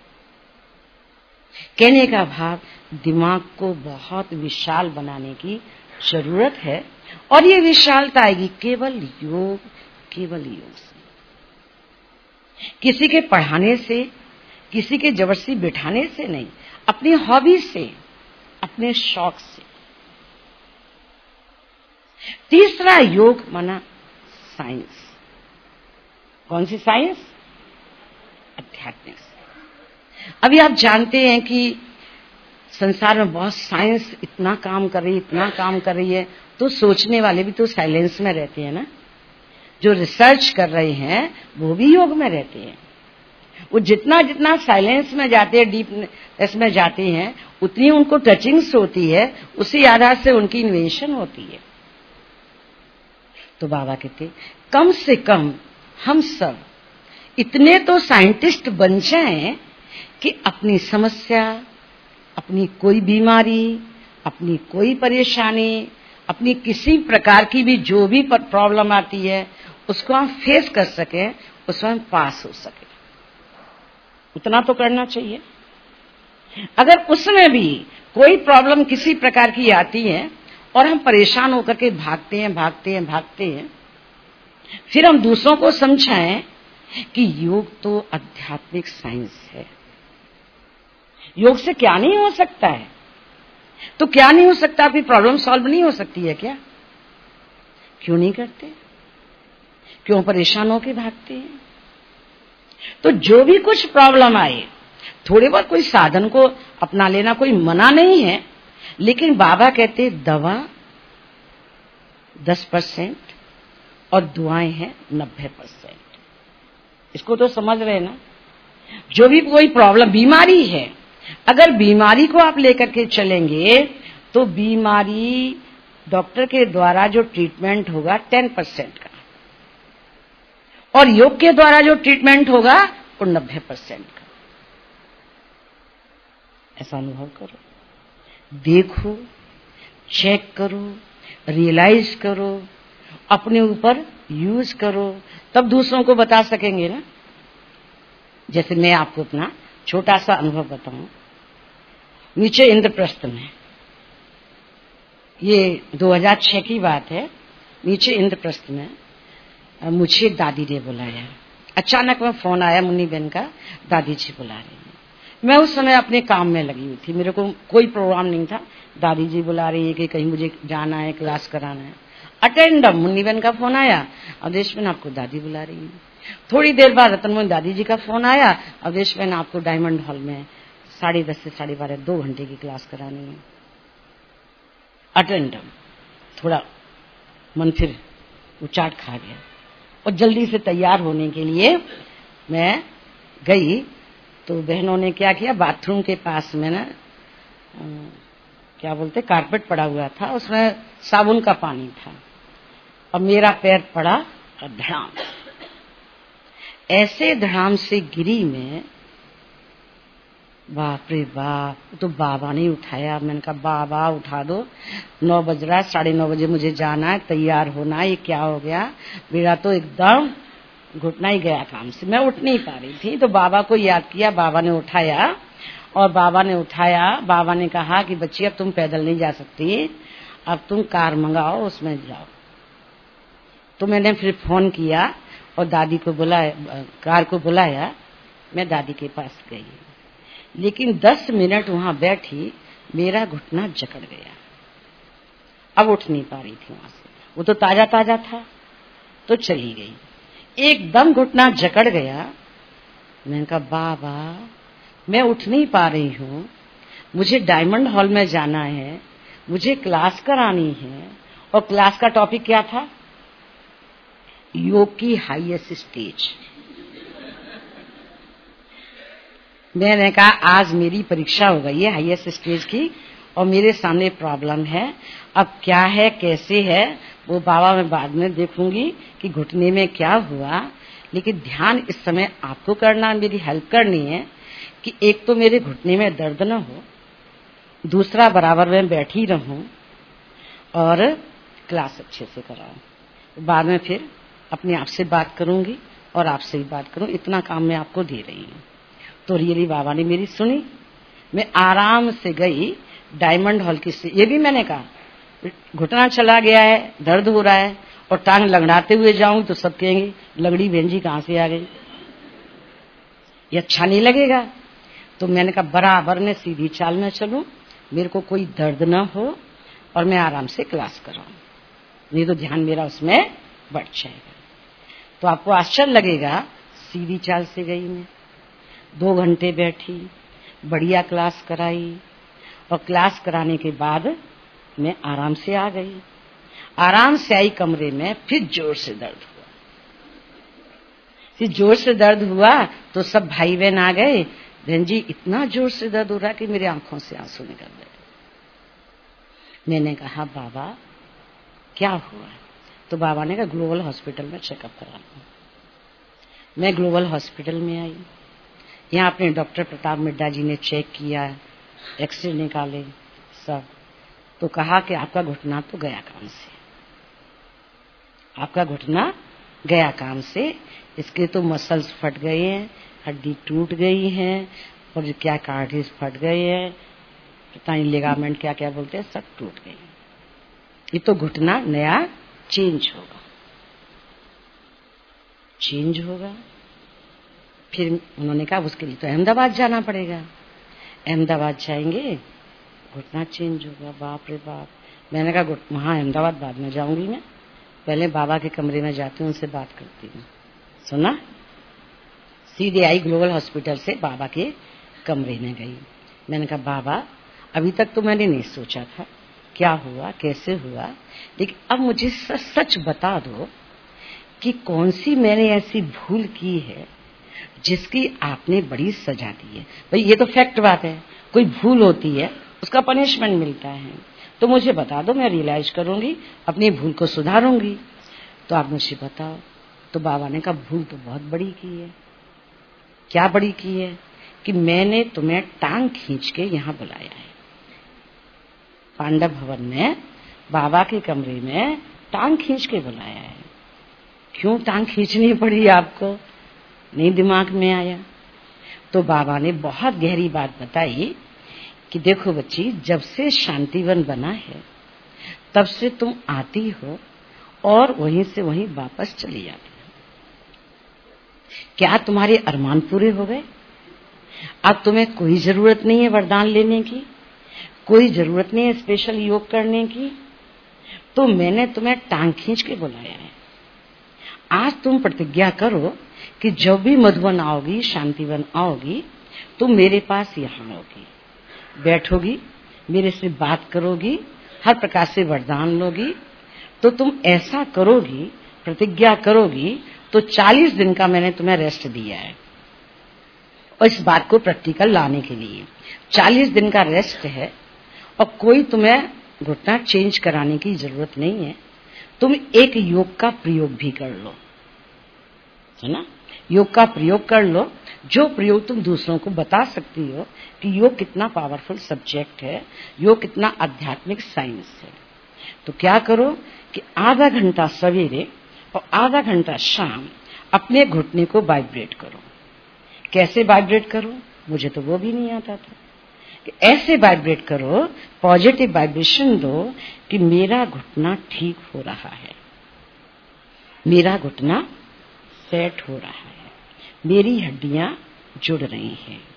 कहने का भाव, दिमाग को बहुत विशाल बनाने की जरूरत है, और ये विशालता आएगी केवल योग, केवल योग से। किसी के पढ़ाने से, किसी के जबरदस्ती बिठाने से नहीं, अपनी हॉबी से, अपने शौक से। तीसरा योग माना साइंस। कौन सी साइंस? आध्यात्मिक। अभी आप जानते हैं कि संसार में बहुत साइंस इतना काम कर रही है, इतना काम कर रही है, तो सोचने वाले भी तो साइलेंस में रहते हैं ना। जो रिसर्च कर रहे हैं वो भी योग में रहते हैं। वो जितना जितना साइलेंस में जाते हैं, डीपनेस में जाते हैं, उतनी उनको टचिंग्स होती है, उसी आधार से उनकी इन्वेंशन होती है। तो बाबा कहते कम से कम हम सब इतने तो साइंटिस्ट बन जाएं कि अपनी समस्या, अपनी कोई बीमारी, अपनी कोई परेशानी, अपनी किसी प्रकार की भी जो भी प्रॉब्लम आती है, उसको हम फेस कर सकें, उसमें हम पास हो सके। उतना तो करना चाहिए। अगर उसमें भी कोई प्रॉब्लम किसी प्रकार की आती है और हम परेशान होकर के भागते हैं भागते हैं भागते हैं, फिर हम दूसरों को समझाएं कि योग तो आध्यात्मिक साइंस है, योग से क्या नहीं हो सकता है, तो क्या नहीं हो सकता, आपकी प्रॉब्लम सॉल्व नहीं हो सकती है क्या? क्यों नहीं करते? क्यों परेशान होकर भागते हैं? तो जो भी कुछ प्रॉब्लम आए, थोड़े बहुत कोई साधन को अपना लेना कोई मना नहीं है, लेकिन बाबा कहते दवा दस परसेंट और दुआएं हैं नब्बे परसेंट। इसको तो समझ रहे ना। जो भी कोई प्रॉब्लम, बीमारी है, अगर बीमारी को आप लेकर के चलेंगे तो बीमारी डॉक्टर के द्वारा जो ट्रीटमेंट होगा टेन परसेंट का, और योग के द्वारा जो ट्रीटमेंट होगा वो नब्बे परसेंट का। ऐसा अनुभव करो, देखो, चेक करो, रियलाइज करो, अपने ऊपर यूज करो, तब दूसरों को बता सकेंगे ना। जैसे मैं आपको अपना छोटा सा अनुभव बताऊं। नीचे इंद्रप्रस्थ में, ये दो हज़ार छह की बात है, नीचे इंद्रप्रस्थ में मुझे दादी ने बुलाया। अचानक में फोन आया मुन्नी बहन का, दादी जी बुला रही हैं। मैं उस समय अपने काम में लगी हुई थी, मेरे को कोई प्रोग्राम नहीं था। दादी जी बुला रही है कि कहीं मुझे जाना है, क्लास कराना है। अटेंडम मुन्नी बहन का फोन आया, अवधेश बहन आपको दादी बुला रही है। थोड़ी देर बाद रतन मोहन दादी जी का फोन आया, अवधेश बहन आपको डायमंड हॉल में साढ़े दस से साढ़े बारह दो घंटे की क्लास करानी है। अटेंडम, थोड़ा मन फिर उचाट खा गया और जल्दी से तैयार होने के लिए मैं गई। तो बहनों ने क्या किया, बाथरूम के पास में ना क्या बोलते कारपेट पड़ा हुआ था, उसमें साबुन का पानी था, और मेरा पैर पड़ा और धड़ाम, ऐसे धड़ाम से गिरी मैं, बाप रे बाप। तो बाबा ने उठाया। मैंने कहा बाबा उठा दो, नौ बज रहा है, साढ़े नौ बजे मुझे जाना है, तैयार होना है, ये क्या हो गया? मेरा तो एकदम घुटना ही गया काम से, मैं उठ नहीं पा रही थी। तो बाबा को याद किया, बाबा ने उठाया, और बाबा ने उठाया, बाबा ने कहा कि बच्ची अब तुम पैदल नहीं जा सकती, अब तुम कार मंगाओ, उसमें जाओ। तो मैंने फिर फोन किया और दादी को बुलाया, कार को बुलाया, मैं दादी के पास गई। लेकिन दस मिनट वहां बैठी, मेरा घुटना जकड़ गया। अब उठ नहीं पा रही थी वहां से, वो तो ताजा ताजा था, तो चली गई। एकदम घुटना जकड़ गया। मैंने कहा बाबा मैं उठ नहीं पा रही हूँ, मुझे डायमंड हॉल में जाना है, मुझे क्लास करानी है। और क्लास का टॉपिक क्या था? योग की हाईएस्ट स्टेज। मैंने कहा आज मेरी परीक्षा हो गई है हाईएस्ट स्टेज की, और मेरे सामने प्रॉब्लम है। अब क्या है कैसे है वो बाबा मैं बाद में देखूंगी कि घुटने में क्या हुआ, लेकिन ध्यान इस समय आपको करना, मेरी हेल्प करनी है कि एक तो मेरे घुटने में दर्द न हो, दूसरा बराबर में बैठी रहूं और क्लास अच्छे से कराऊं। बाद में फिर अपने आप से बात करूंगी और आपसे भी बात करूं, इतना काम मैं आपको दे रही हूँ। तो रियली बाबा ने मेरी सुनी। मैं आराम से गई डायमंड हॉल की। ये भी मैंने कहा घुटना चला गया है, दर्द हो रहा है, और टांग लंगड़ाते हुए जाऊं तो सब कहेंगे लंगड़ी बहन जी कहां से आ गई, ये अच्छा नहीं लगेगा। तो मैंने कहा बराबर में सीधी चाल में चलूं, मेरे को कोई दर्द ना हो और मैं आराम से क्लास कराऊं, नहीं तो ध्यान मेरा उसमें बढ़ जाएगा। तो आपको आश्चर्य लगेगा, सीधी चाल से गई मैं, दो घंटे बैठी, बढ़िया क्लास कराई, और क्लास कराने के बाद मैं आराम से आ गई। आराम से आई कमरे में, फिर जोर से दर्द हुआ। फिर जोर से दर्द हुआ तो सब भाई बहन आ गए, बहन जी इतना जोर से दर्द हो रहा कि मेरी आंखों से आंसू निकल गए। मैंने कहा बाबा क्या हुआ? तो बाबा ने कहा ग्लोबल हॉस्पिटल में चेकअप करा लो। मैं ग्लोबल हॉस्पिटल में आई। यहाँ अपने डॉक्टर प्रताप मिड्डा जी ने चेक किया, एक्सरे निकाले सब, तो कहा कि आपका घुटना तो गया काम से, आपका घुटना गया काम से, इसके तो मसल्स फट गए हैं, हड्डी टूट गई है, और जो क्या कार्टिज फट गए हैं, पता नहीं लिगामेंट क्या क्या बोलते हैं, सब टूट गए। ये तो घुटना नया चेंज होगा, चेंज होगा। फिर उन्होंने कहा उसके लिए तो अहमदाबाद जाना पड़ेगा। अहमदाबाद जाएंगे, घुटना चेंज होगा। बाप रे बाप। मैंने कहा वहां अहमदाबाद बाद में जाऊंगी, मैं पहले बाबा के कमरे में जाती हूँ, उनसे बात करती हूँ। सुना, सीधे आई ग्लोबल हॉस्पिटल से बाबा के कमरे में गई। मैंने कहा बाबा अभी तक तो मैंने नहीं सोचा था क्या हुआ कैसे हुआ, लेकिन अब मुझे सच सच बता दो कि कौन सी मैंने ऐसी भूल की है जिसकी आपने बड़ी सजा दी है। भाई ये तो फैक्ट बात है, कोई भूल होती है उसका पनिशमेंट मिलता है, तो मुझे बता दो, मैं रियलाइज करूंगी, अपनी भूल को सुधारूंगी। तो आप मुझे बताओ। तो बाबा ने कहा भूल तो बहुत बड़ी की है। क्या बड़ी की है? कि मैंने तुम्हें टांग खींच के यहाँ बुलाया है। पांडव भवन में बाबा के कमरे में टांग खींच के बुलाया है। क्यों टांग खींचनी पड़ी आपको? नहीं दिमाग में आया। तो बाबा ने बहुत गहरी बात बताई कि देखो बच्ची, जब से शांतिवन बना है तब से तुम आती हो और वहीं से वहीं वापस चली जाती हो। क्या तुम्हारे अरमान पूरे हो गए? अब तुम्हें कोई जरूरत नहीं है वरदान लेने की, कोई जरूरत नहीं है स्पेशल योग करने की। तो मैंने तुम्हें टांग खींच के बुलाया है। आज तुम प्रतिज्ञा करो कि जब भी मधुबन आओगी, शांतिवन आओगी, तुम मेरे पास यहाँ आओगी, बैठोगी, मेरे से बात करोगी, हर प्रकार से वरदान लोगी। तो तुम ऐसा करोगी, प्रतिज्ञा करोगी, तो चालीस दिन का मैंने तुम्हें रेस्ट दिया है। और इस बात को प्रैक्टिकल लाने के लिए चालीस दिन का रेस्ट है, और कोई तुम्हें घुटना चेंज कराने की जरूरत नहीं है। तुम एक योग का प्रयोग भी कर लो, है ना? योग का प्रयोग कर लो, जो प्रयोग तुम दूसरों को बता सकती हो कि योग कितना पावरफुल सब्जेक्ट है, योग कितना आध्यात्मिक साइंस है। तो क्या करो कि आधा घंटा सवेरे और आधा घंटा शाम अपने घुटने को वाइब्रेट करो। कैसे वाइब्रेट करो? मुझे तो वो भी नहीं आता था। कि ऐसे वाइब्रेट करो, पॉजिटिव वाइब्रेशन दो कि मेरा घुटना ठीक हो रहा है, मेरा घुटना सेट हो रहा है, मेरी हड्डियां जुड़ रही हैं,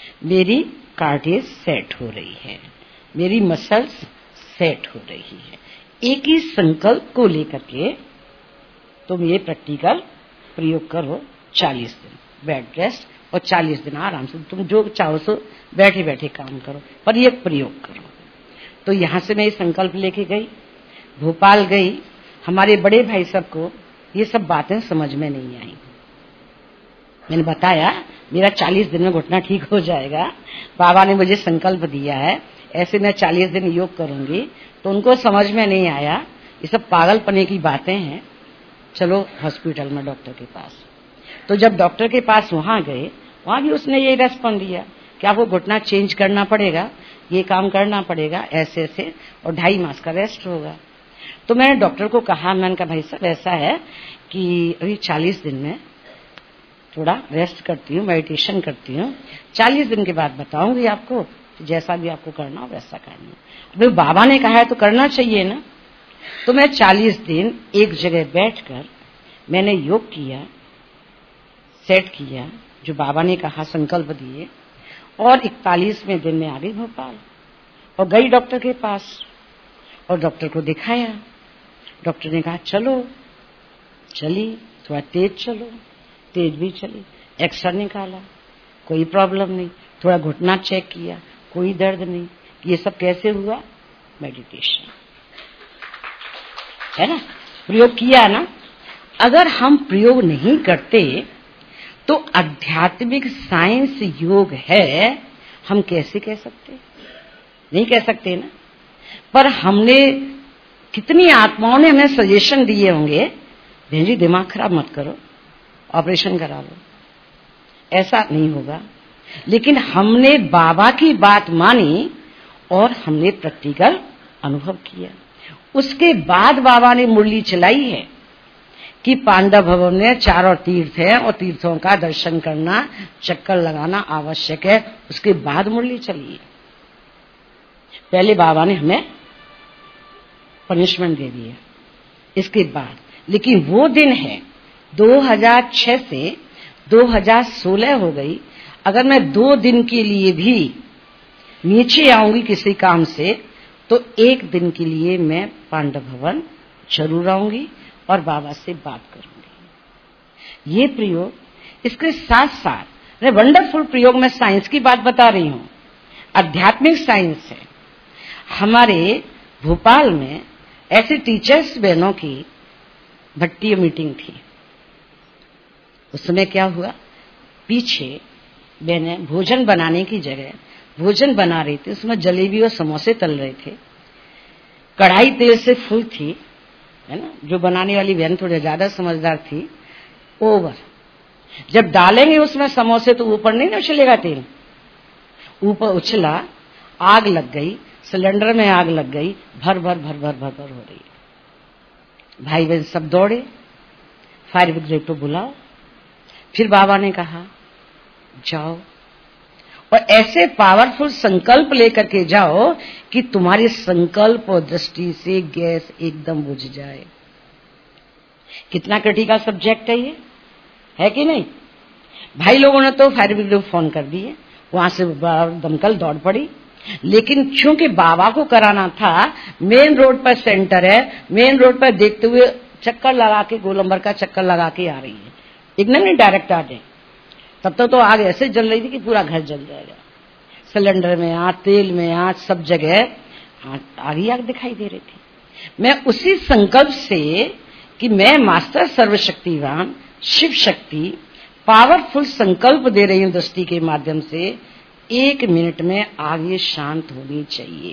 मेरी कार्डियस सेट हो रही है, मेरी मसल्स सेट हो रही है। एक ही संकल्प को लेकर के तुम ये प्रैक्टिकल प्रयोग करो चालीस दिन बेड रेस्ट और चालीस दिन आराम से तुम जो चाहो सो बैठे बैठे काम करो, पर ये प्रयोग करो। तो यहाँ से मैं ये संकल्प लेके गई, भोपाल गई। हमारे बड़े भाई साहब को ये सब बातें समझ में नहीं आई। मैंने बताया मेरा चालीस दिन में घुटना ठीक हो जाएगा, बाबा ने मुझे संकल्प दिया है, ऐसे मैं चालीस दिन योग करूंगी। तो उनको समझ में नहीं आया, ये सब पागलपने की बातें हैं, चलो हॉस्पिटल में डॉक्टर के पास। तो जब डॉक्टर के पास वहां गए, वहां भी उसने यही रेस्पॉन्ड दिया कि आपको घुटना चेंज करना पड़ेगा, ये काम करना पड़ेगा ऐसे ऐसे, और ढाई मास का रेस्ट होगा। तो मैंने डॉक्टर को कहा, मैंने कहा भाई साहब ऐसा है कि अभी चालीस दिन में थोड़ा रेस्ट करती हूँ, मेडिटेशन करती हूँ, चालीस दिन के बाद बताऊंगी आपको, जैसा भी आपको करना हो वैसा करना। अभी बाबा ने कहा है तो करना चाहिए ना। तो मैं चालीस दिन एक जगह बैठकर मैंने योग किया, सेट किया जो बाबा ने कहा, संकल्प दिए, और इकतालीसवें दिन में आ गई भोपाल और गई डॉक्टर के पास और डॉक्टर को दिखाया। डॉक्टर ने कहा चलो, चली, थोड़ा तेज चलो, तेज भी चली, एक्सरे निकाला, कोई प्रॉब्लम नहीं, थोड़ा घुटना चेक किया, कोई दर्द नहीं। ये सब कैसे हुआ? मेडिटेशन, है ना, प्रयोग किया ना। अगर हम प्रयोग नहीं करते तो आध्यात्मिक साइंस योग है, हम कैसे कह सकते? नहीं कह सकते ना। पर हमने, कितनी आत्माओं ने हमें सजेशन दिए होंगे, बहन जी दिमाग खराब मत करो, ऑपरेशन करा लो, ऐसा नहीं होगा। लेकिन हमने बाबा की बात मानी और हमने प्रैक्टिकल अनुभव किया। उसके बाद बाबा ने मुरली चलाई है कि पांडव भवन में चारों तीर्थ है और तीर्थों का दर्शन करना, चक्कर लगाना आवश्यक है। उसके बाद मुरली चली है। पहले बाबा ने हमें पनिशमेंट दे दी है, इसके बाद। लेकिन वो दिन है दो हज़ार छह से दो हज़ार सोलह हो गई। अगर मैं दो दिन के लिए भी नीचे आऊंगी किसी काम से, तो एक दिन के लिए मैं पांडव भवन जरूर आऊंगी और बाबा से बात करूंगी। ये प्रयोग, इसके साथ साथ वंडरफुल प्रयोग, में साइंस की बात बता रही हूं, आध्यात्मिक साइंस है। हमारे भोपाल में ऐसे टीचर्स बहनों की भट्टी मीटिंग थी। उस समय क्या हुआ, पीछे बहनें भोजन बनाने की जगह भोजन बना रही थी, उसमें जलेबी और समोसे तल रहे थे। कढ़ाई तेल से फुल थी, है ना, जो बनाने वाली बहन थोड़ी ज्यादा समझदार थी। ओवर जब डालेंगे उसमें समोसे तो ऊपर नहीं ना उछलेगा तेल, ऊपर उछला, आग लग गई, सिलेंडर में आग लग गई, भर भर भर भर भर भर हो रही है। भाई बहन सब दौड़े, फायर ब्रिगेड को बुलाओ। फिर बाबा ने कहा जाओ और ऐसे पावरफुल संकल्प लेकर के जाओ कि तुम्हारे संकल्प और दृष्टि से गैस एकदम बुझ जाए। कितना क्रिटिकल सब्जेक्ट है ये, है कि नहीं? भाई लोगों ने तो फायर ब्रिगेड को फोन कर दिए, वहां से दमकल दौड़ पड़ी। लेकिन चूंकि बाबा को कराना था, मेन रोड पर सेंटर है, मेन रोड पर देखते हुए चक्कर लगा के, गोलंबर का चक्कर लगा के आ रही है, एकदम नहीं डायरेक्ट आ जाए। तब तक तो आग ऐसे जल रही थी कि पूरा घर जल जाएगा। सिलेंडर में आग, तेल में आग, सब जगह आग ही आग दिखाई दे रही थी। मैं उसी संकल्प से कि मैं मास्टर सर्वशक्तिवान शिव शक्ति पावरफुल संकल्प दे रही हूं दृष्टि के माध्यम से, एक मिनट में आग ये शांत होनी चाहिए।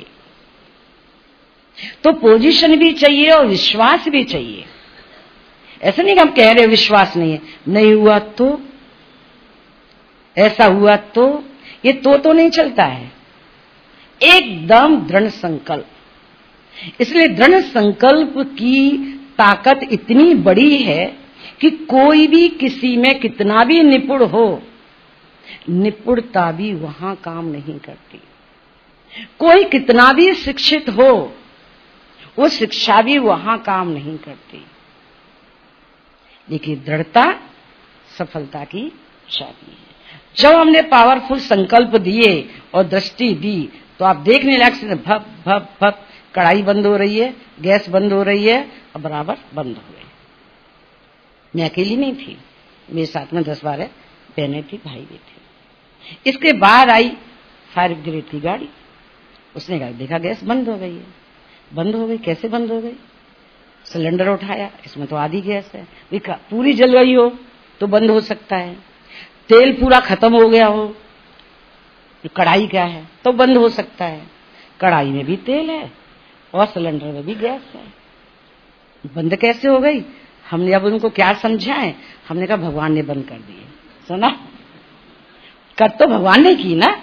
तो पोजीशन भी चाहिए और विश्वास भी चाहिए। ऐसा नहीं कि हम कह रहे विश्वास नहीं है, नहीं हुआ तो, ऐसा हुआ तो, ये तो तो नहीं चलता है। एकदम दृढ़ संकल्प। इसलिए दृढ़ संकल्प की ताकत इतनी बड़ी है कि कोई भी किसी में कितना भी निपुण हो, निपुणता भी वहां काम नहीं करती। कोई कितना भी शिक्षित हो, वो शिक्षा भी वहां काम नहीं करती। लेकिन दृढ़ता सफलता की चाबी है। जब हमने पावरफुल संकल्प दिए और दृष्टि दी तो आप देखने लायक से भप भप भप कढ़ाई बंद हो रही है, गैस बंद हो रही है और बराबर बंद हो गई। मैं अकेली नहीं थी, मेरे साथ में दस बारह बहनें थी, भाई भी थे। इसके बाद आई फायर ब्रिगेड की गाड़ी, उसने कहा देखा गैस बंद हो गई है। बंद हो गई, कैसे बंद हो गई? सिलेंडर उठाया, इसमें तो आधी गैस है, पूरी जल गई हो तो बंद हो सकता है, तेल पूरा खत्म हो गया हो, कढ़ाई क्या है तो बंद हो सकता है। कढ़ाई में भी तेल है और सिलेंडर में भी गैस है, बंद कैसे हो गई? हमने अब उनको क्या समझाएं? हमने कहा भगवान ने बंद कर दिए। सुना, कर तो भगवान ने की ना।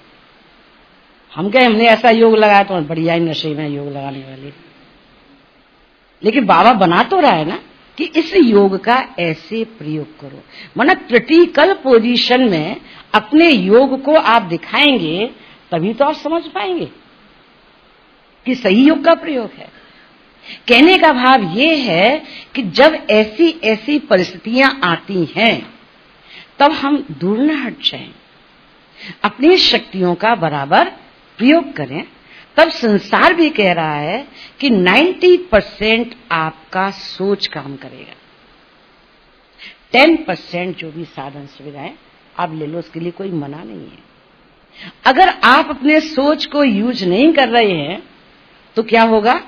हम कहे हमने ऐसा योग लगाया तो बढ़िया ही नशे में योग लगाने वाली, लेकिन बाबा बना तो रहा है ना कि इस योग का ऐसे प्रयोग करो। माना क्रिटिकल पोजीशन में अपने योग को आप दिखाएंगे तभी तो आप समझ पाएंगे कि सही योग का प्रयोग है। कहने का भाव ये है कि जब ऐसी ऐसी परिस्थितियां आती हैं तब हम दूर न हट जाएं, अपनी शक्तियों का बराबर प्रयोग करें। तब संसार भी कह रहा है कि नब्बे परसेंट आपका सोच काम करेगा, दस परसेंट जो भी साधन सुविधाएं आप ले लो, उसके लिए कोई मना नहीं है। अगर आप अपने सोच को यूज नहीं कर रहे हैं तो क्या होगा?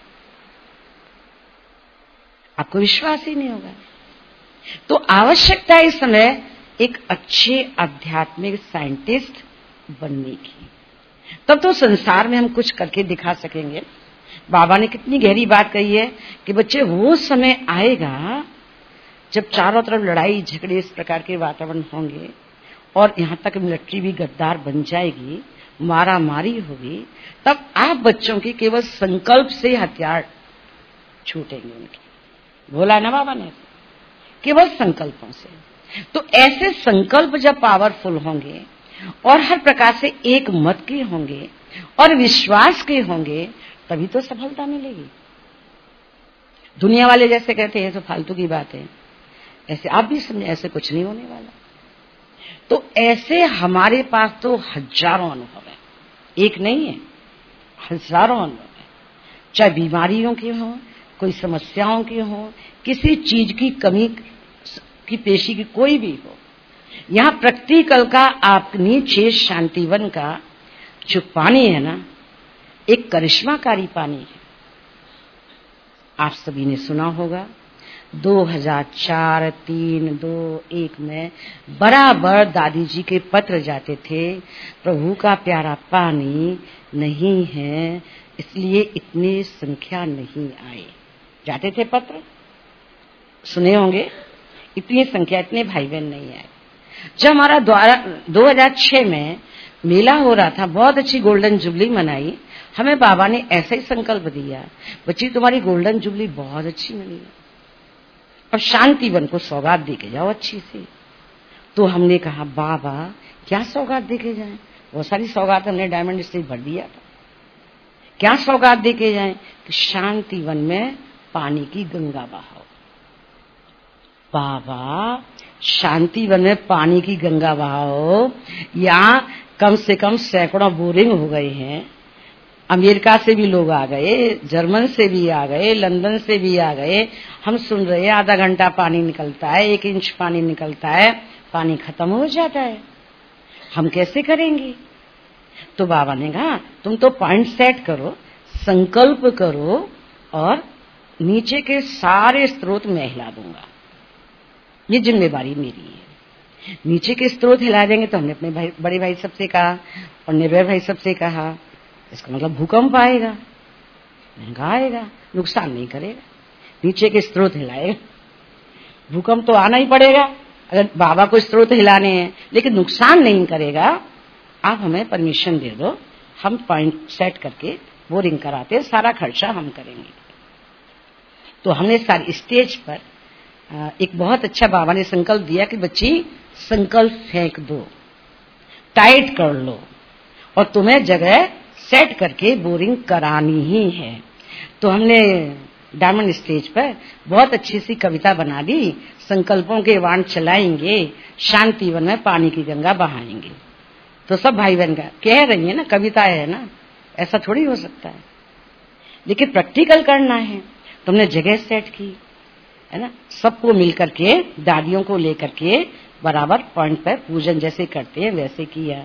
आपको विश्वास ही नहीं होगा। तो आवश्यकता है इस समय एक अच्छे आध्यात्मिक साइंटिस्ट बनने की, तब तो संसार में हम कुछ करके दिखा सकेंगे। बाबा ने कितनी गहरी बात कही है कि बच्चे वो समय आएगा जब चारों तरफ लड़ाई झगड़े इस प्रकार के वातावरण होंगे और यहाँ तक मिलिट्री भी गद्दार बन जाएगी, मारा मारी होगी, तब आप बच्चों की केवल संकल्प से हथियार छूटेंगे उनके। बोला ना बाबा ने, केवल संकल्पों से। तो ऐसे संकल्प जब पावरफुल होंगे और हर प्रकार से एक मत के होंगे और विश्वास के होंगे तभी तो सफलता मिलेगी। दुनिया वाले जैसे कहते हैं तो फालतू की बात है, ऐसे आप भी समझे ऐसे कुछ नहीं होने वाला। तो ऐसे हमारे पास तो हजारों अनुभव है, एक नहीं है, हजारों अनुभव है। चाहे बीमारियों के हों, कोई समस्याओं के हों, किसी चीज की कमी की पेशी की कोई भी हो, यहाँ प्रैक्टिकल का आप नीचे शांतिवन का जो पानी है ना, एक करिश्माकारी पानी है। आप सभी ने सुना होगा दो हज़ार चार, तीन, दो, एक में बराबर दादी जी के पत्र जाते थे, प्रभु का प्यारा पानी नहीं है इसलिए इतनी संख्या नहीं आए। जाते थे पत्र, सुने होंगे, इतनी संख्या, इतने भाई बहन नहीं आए। जब हमारा द्वारा दो हज़ार छह में मेला हो रहा था, बहुत अच्छी गोल्डन जुबली मनाई, हमें बाबा ने ऐसा ही संकल्प दिया, बच्ची तुम्हारी गोल्डन जुबली बहुत अच्छी मनी है और शांतिवन को सौगात दे के जाओ अच्छी से। तो हमने कहा बाबा क्या सौगात दे के जाएं? बहुत सारी सौगात हमने डायमंड स्टेज भर दिया था, क्या सौगात दे के जाएं? कि शांतिवन में पानी की गंगा बहाओ। बाबा शांतिवन में पानी की गंगा बहाओ, यहाँ कम से कम सैकड़ों बोरिंग हो गए हैं, अमेरिका से भी लोग आ गए, जर्मन से भी आ गए, लंदन से भी आ गए। हम सुन रहे हैं आधा घंटा पानी निकलता है, एक इंच पानी निकलता है, पानी खत्म हो जाता है, हम कैसे करेंगे? तो बाबा ने कहा तुम तो पॉइंट सेट करो, संकल्प करो और नीचे के सारे स्रोत मैं हिला दूंगा, ये जिम्मेवारी मेरी है। नीचे के स्रोत हिला देंगे तो हमने अपने भाई, बड़े भाई सबसे कहा और निर्भय भाई सबसे कहा, इसका मतलब भूकंप आएगा, महंगा आएगा, नुकसान नहीं करेगा। नीचे के स्रोत हिलाएगा, भूकंप तो आना ही पड़ेगा अगर बाबा को स्रोत हिलाने हैं, लेकिन नुकसान नहीं करेगा। आप हमें परमिशन दे दो, हम पॉइंट सेट करके बोरिंग कराते, सारा खर्चा हम करेंगे। तो हमने सारी स्टेज पर एक बहुत अच्छा बाबा ने संकल्प दिया कि बच्ची संकल्प फेंक दो, टाइट कर लो और तुम्हें जगह सेट करके बोरिंग करानी ही है। तो हमने डायमंड स्टेज पर बहुत अच्छी सी कविता बना दी, संकल्पों के वाण चलाएंगे, शांति वन में पानी की गंगा बहाएंगे। तो सब भाई बहन का कह रही है ना, कविता है ना, ऐसा थोड़ी हो सकता है। लेकिन प्रैक्टिकल करना है। तुमने जगह सेट की है ना, सबको मिलकर के, दादियों को लेकर के बराबर पॉइंट पर पूजन जैसे करते हैं वैसे किया।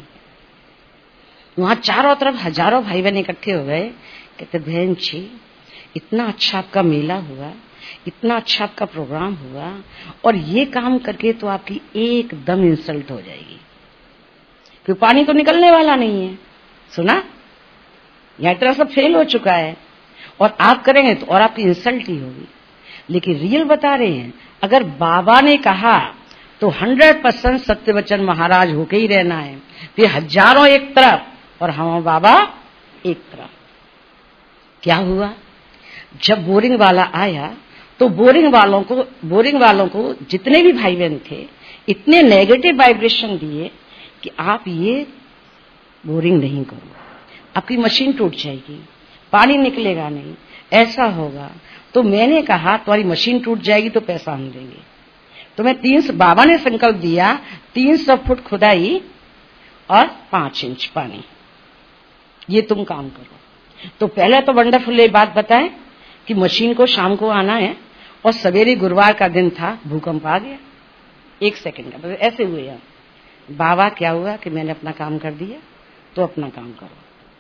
वहां चारों तरफ हजारों भाई बहन इकट्ठे हो गए। कहते बहन जी, इतना अच्छा आपका मेला हुआ, इतना अच्छा आपका प्रोग्राम हुआ, और ये काम करके तो आपकी एकदम इंसल्ट हो जाएगी, क्योंकि पानी तो निकलने वाला नहीं है। सुना, यह तरह सब फेल हो चुका है, और आप करेंगे तो और आपकी इंसल्ट ही होगी। लेकिन रियल बता रहे हैं, अगर बाबा ने कहा तो हंड्रेड परसेंट सत्य वचन महाराज होके ही रहना है। फिर हजारों एक तरफ और हम बाबा एक तरफ। क्या हुआ, जब बोरिंग वाला आया तो बोरिंग वालों को बोरिंग वालों को जितने भी भाई बहन थे, इतने नेगेटिव वाइब्रेशन दिए कि आप ये बोरिंग नहीं करो, आपकी मशीन टूट जाएगी, पानी निकलेगा नहीं, ऐसा होगा। तो मैंने कहा तुम्हारी मशीन टूट जाएगी तो पैसा हम देंगे। तो मैं तीन सौ बाबा ने संकल्प दिया, तीन सौ फुट खुदाई और पांच इंच पानी, ये तुम काम करो। तो पहले तो वंडरफुल ये बात बताएं कि मशीन को शाम को आना है, और सवेरे गुरुवार का दिन था, भूकंप आ गया एक सेकंड का, तो ऐसे हुए हम। बाबा क्या हुआ कि मैंने अपना काम कर दिया, तो अपना काम करो।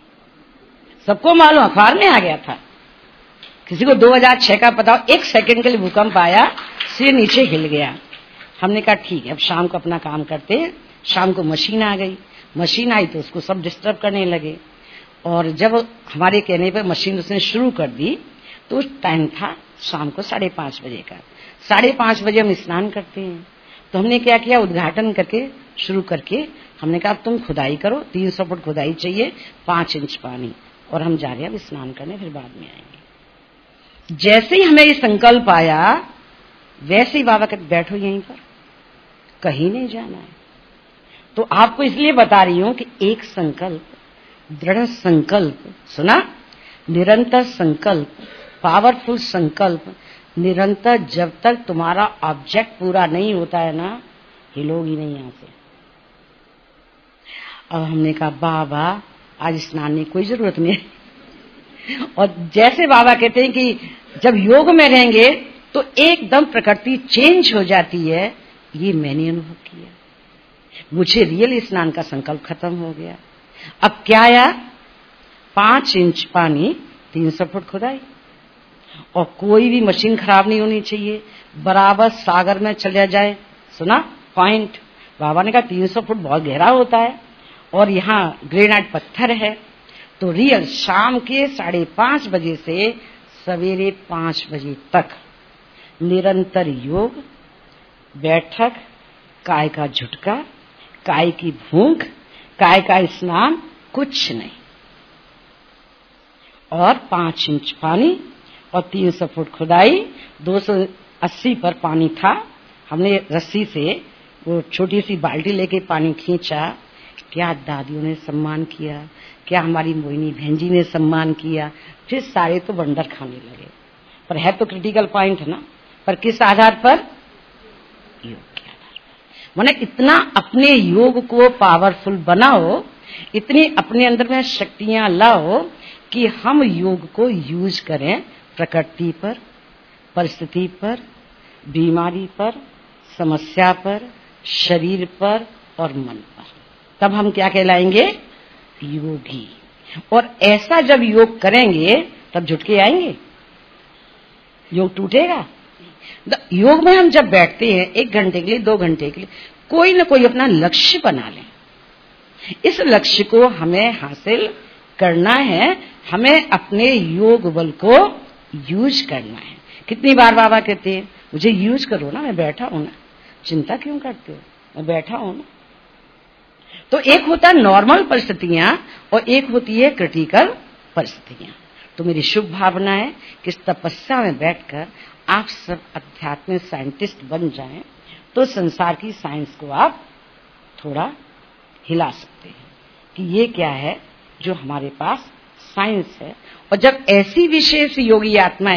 सबको मालूम, अखबार में आ गया था। किसी को दो हज़ार छह का पता हो, एक सेकंड के लिए भूकंप आया, सिर नीचे हिल गया। हमने कहा ठीक है, अब शाम को अपना काम करते हैं। शाम को मशीन आ गई, मशीन आई तो उसको सब डिस्टर्ब करने लगे, और जब हमारे कहने पर मशीन उसने शुरू कर दी तो उस टाइम था शाम को साढ़े पांच बजे का। साढ़े पांच बजे हम स्नान करते हैं, तो हमने क्या किया, उद्घाटन करके शुरू करके हमने कहा अब तुम खुदाई करो, तीन सौ फुट खुदाई चाहिए, पांच इंच पानी, और हम जा रहे हैं अब स्नान करने, फिर बाद में आएंगे। जैसे ही हमें ये संकल्प आया, वैसे ही बाबा कहते बैठो यहीं पर, कहीं नहीं जाना है। तो आपको इसलिए बता रही हूं कि एक संकल्प, दृढ़ संकल्प, सुना, निरंतर संकल्प, पावरफुल संकल्प, निरंतर जब तक तुम्हारा ऑब्जेक्ट पूरा नहीं होता है ना, हिलोगी नहीं यहां से। अब हमने कहा बाबा आज स्नान की कोई जरूरत नहीं। और जैसे बाबा कहते हैं कि जब योग में रहेंगे तो एकदम प्रकृति चेंज हो जाती है, ये मैंने अनुभव किया। मुझे रियल स्नान का संकल्प खत्म हो गया। अब क्या आया, पांच इंच पानी, तीन सौ फुट खुदाई, और कोई भी मशीन खराब नहीं होनी चाहिए, बराबर सागर में चला जाए। सुना पॉइंट, बाबा ने कहा तीन सौ फुट बहुत गहरा होता है, और यहाँ ग्रेनाइट पत्थर है। तो रियल शाम के साढ़े पांच बजे से सवेरे पांच बजे तक निरंतर योग, बैठक, काय का झुटका, काय की भूख, काय का स्नान, कुछ नहीं, और पांच इंच पानी और तीन सौ फुट खुदाई। दो सौ अस्सी पर पानी था, हमने रस्सी से वो छोटी सी बाल्टी लेके पानी खींचा। क्या दादियों ने सम्मान किया, क्या हमारी मोहिनी बहन जी ने सम्मान किया। फिर सारे तो बंडर खाने लगे, पर है तो क्रिटिकल पॉइंट है ना, पर किस आधार पर, योग के आधार पर। माने इतना अपने योग को पावरफुल बनाओ, इतनी अपने अंदर में शक्तियां लाओ कि हम योग को यूज करें प्रकृति पर, परिस्थिति पर, बीमारी पर, समस्या पर, शरीर पर और मन पर। तब हम क्या कहलाएंगे, योगी। और ऐसा जब योग करेंगे तब झुटके आएंगे, योग टूटेगा। योग में हम जब बैठते हैं एक घंटे के लिए, दो घंटे के लिए, कोई ना कोई अपना लक्ष्य बना लें। इस लक्ष्य को हमें हासिल करना है, हमें अपने योग बल को यूज करना है। कितनी बार बाबा कहते हैं मुझे यूज करो ना, मैं बैठा हूं ना, चिंता क्यों करते हो, मैं बैठा हूं ना। तो एक होता है नॉर्मल परिस्थितियां और एक होती है क्रिटिकल परिस्थितियां। तो मेरी शुभ भावना है कि इस तपस्या में बैठकर आप सब अध्यात्मिक साइंटिस्ट बन जाएं, तो संसार की साइंस को आप थोड़ा हिला सकते हैं कि ये क्या है जो हमारे पास साइंस है। और जब ऐसी विशेष योगी आत्माएं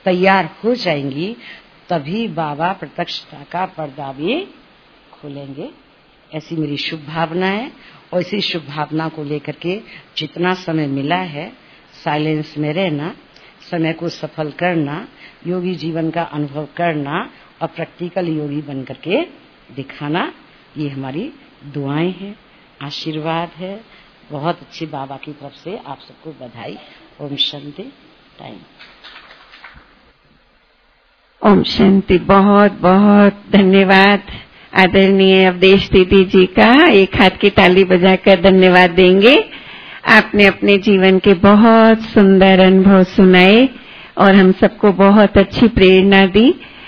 तैयार हो जाएंगी तभी बाबा प्रत्यक्षता का पर्दा भी खोलेंगे। ऐसी मेरी शुभ भावना है और इसी शुभ भावना को लेकर के जितना समय मिला है साइलेंस में रहना, समय को सफल करना, योगी जीवन का अनुभव करना और प्रैक्टिकल योगी बन करके दिखाना, ये हमारी दुआएं हैं, आशीर्वाद है। बहुत अच्छी बाबा की तरफ से आप सबको बधाई। ओम शांति। टाइम। ओम शांति। बहुत बहुत धन्यवाद आदरणीय अवधेश दीदी जी का। एक हाथ की ताली बजाकर धन्यवाद देंगे। आपने अपने जीवन के बहुत सुंदर अनुभव सुनाए और हम सबको बहुत अच्छी प्रेरणा दी।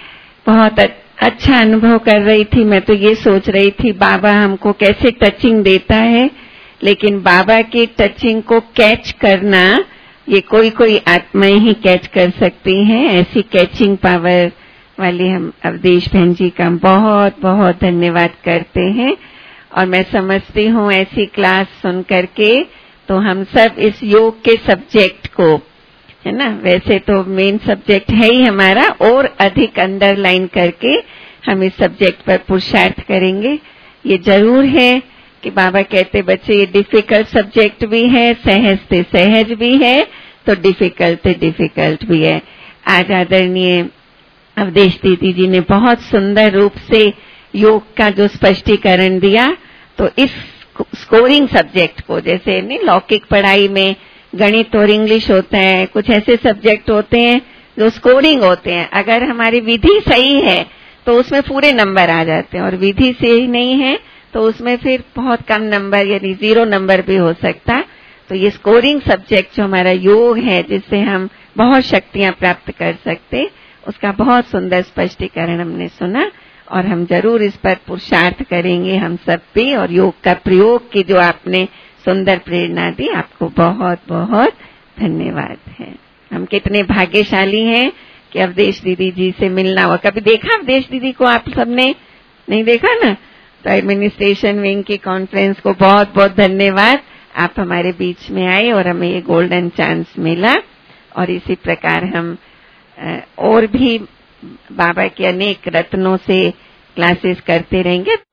बहुत अच्छा अनुभव कर रही थी। मैं तो ये सोच रही थी बाबा हमको कैसे टचिंग देता है, लेकिन बाबा की टचिंग को कैच करना ये कोई कोई आत्माएं ही कैच कर सकती हैं। ऐसी कैचिंग पावर वाली हम अवधेश बहन जी का बहुत बहुत धन्यवाद करते हैं। और मैं समझती हूँ ऐसी क्लास सुन करके तो हम सब इस योग के सब्जेक्ट को, है ना, वैसे तो मेन सब्जेक्ट है ही हमारा, और अधिक अंडरलाइन करके हम इस सब्जेक्ट पर पुरुषार्थ करेंगे। ये जरूर है कि बाबा कहते बच्चे ये डिफिकल्ट सब्जेक्ट भी है, सहज से सहज भी है, तो डिफिकल्ट से डिफिकल्ट भी है। आज आदरणीय अवधेश दीदी जी ने बहुत सुंदर रूप से योग का जो स्पष्टीकरण दिया, तो इस स्कोरिंग सब्जेक्ट को, जैसे नहीं लौकिक पढ़ाई में गणित और इंग्लिश होता है, कुछ ऐसे सब्जेक्ट होते हैं जो स्कोरिंग होते हैं। अगर हमारी विधि सही है तो उसमें पूरे नंबर आ जाते हैं, और विधि सही नहीं है तो उसमें फिर बहुत कम नंबर यानी जीरो नंबर भी हो सकता। तो ये स्कोरिंग सब्जेक्ट जो हमारा योग है, जिससे हम बहुत शक्तियां प्राप्त कर सकते, उसका बहुत सुंदर स्पष्टीकरण हमने सुना और हम जरूर इस पर पुरुषार्थ करेंगे हम सब भी। और योग का प्रयोग की जो आपने सुंदर प्रेरणा दी, आपको बहुत बहुत धन्यवाद है। हम कितने भाग्यशाली हैं कि अवधेश दीदी जी से मिलना हुआ। कभी देखा अवधेश दीदी को आप सबने? नहीं देखा ना? तो एडमिनिस्ट्रेशन विंग की कॉन्फ्रेंस को बहुत बहुत धन्यवाद। आप हमारे बीच में आए और हमें ये गोल्डन चांस मिला, और इसी प्रकार हम और भी बाबा के अनेक रत्नों से क्लासेस करते रहेंगे।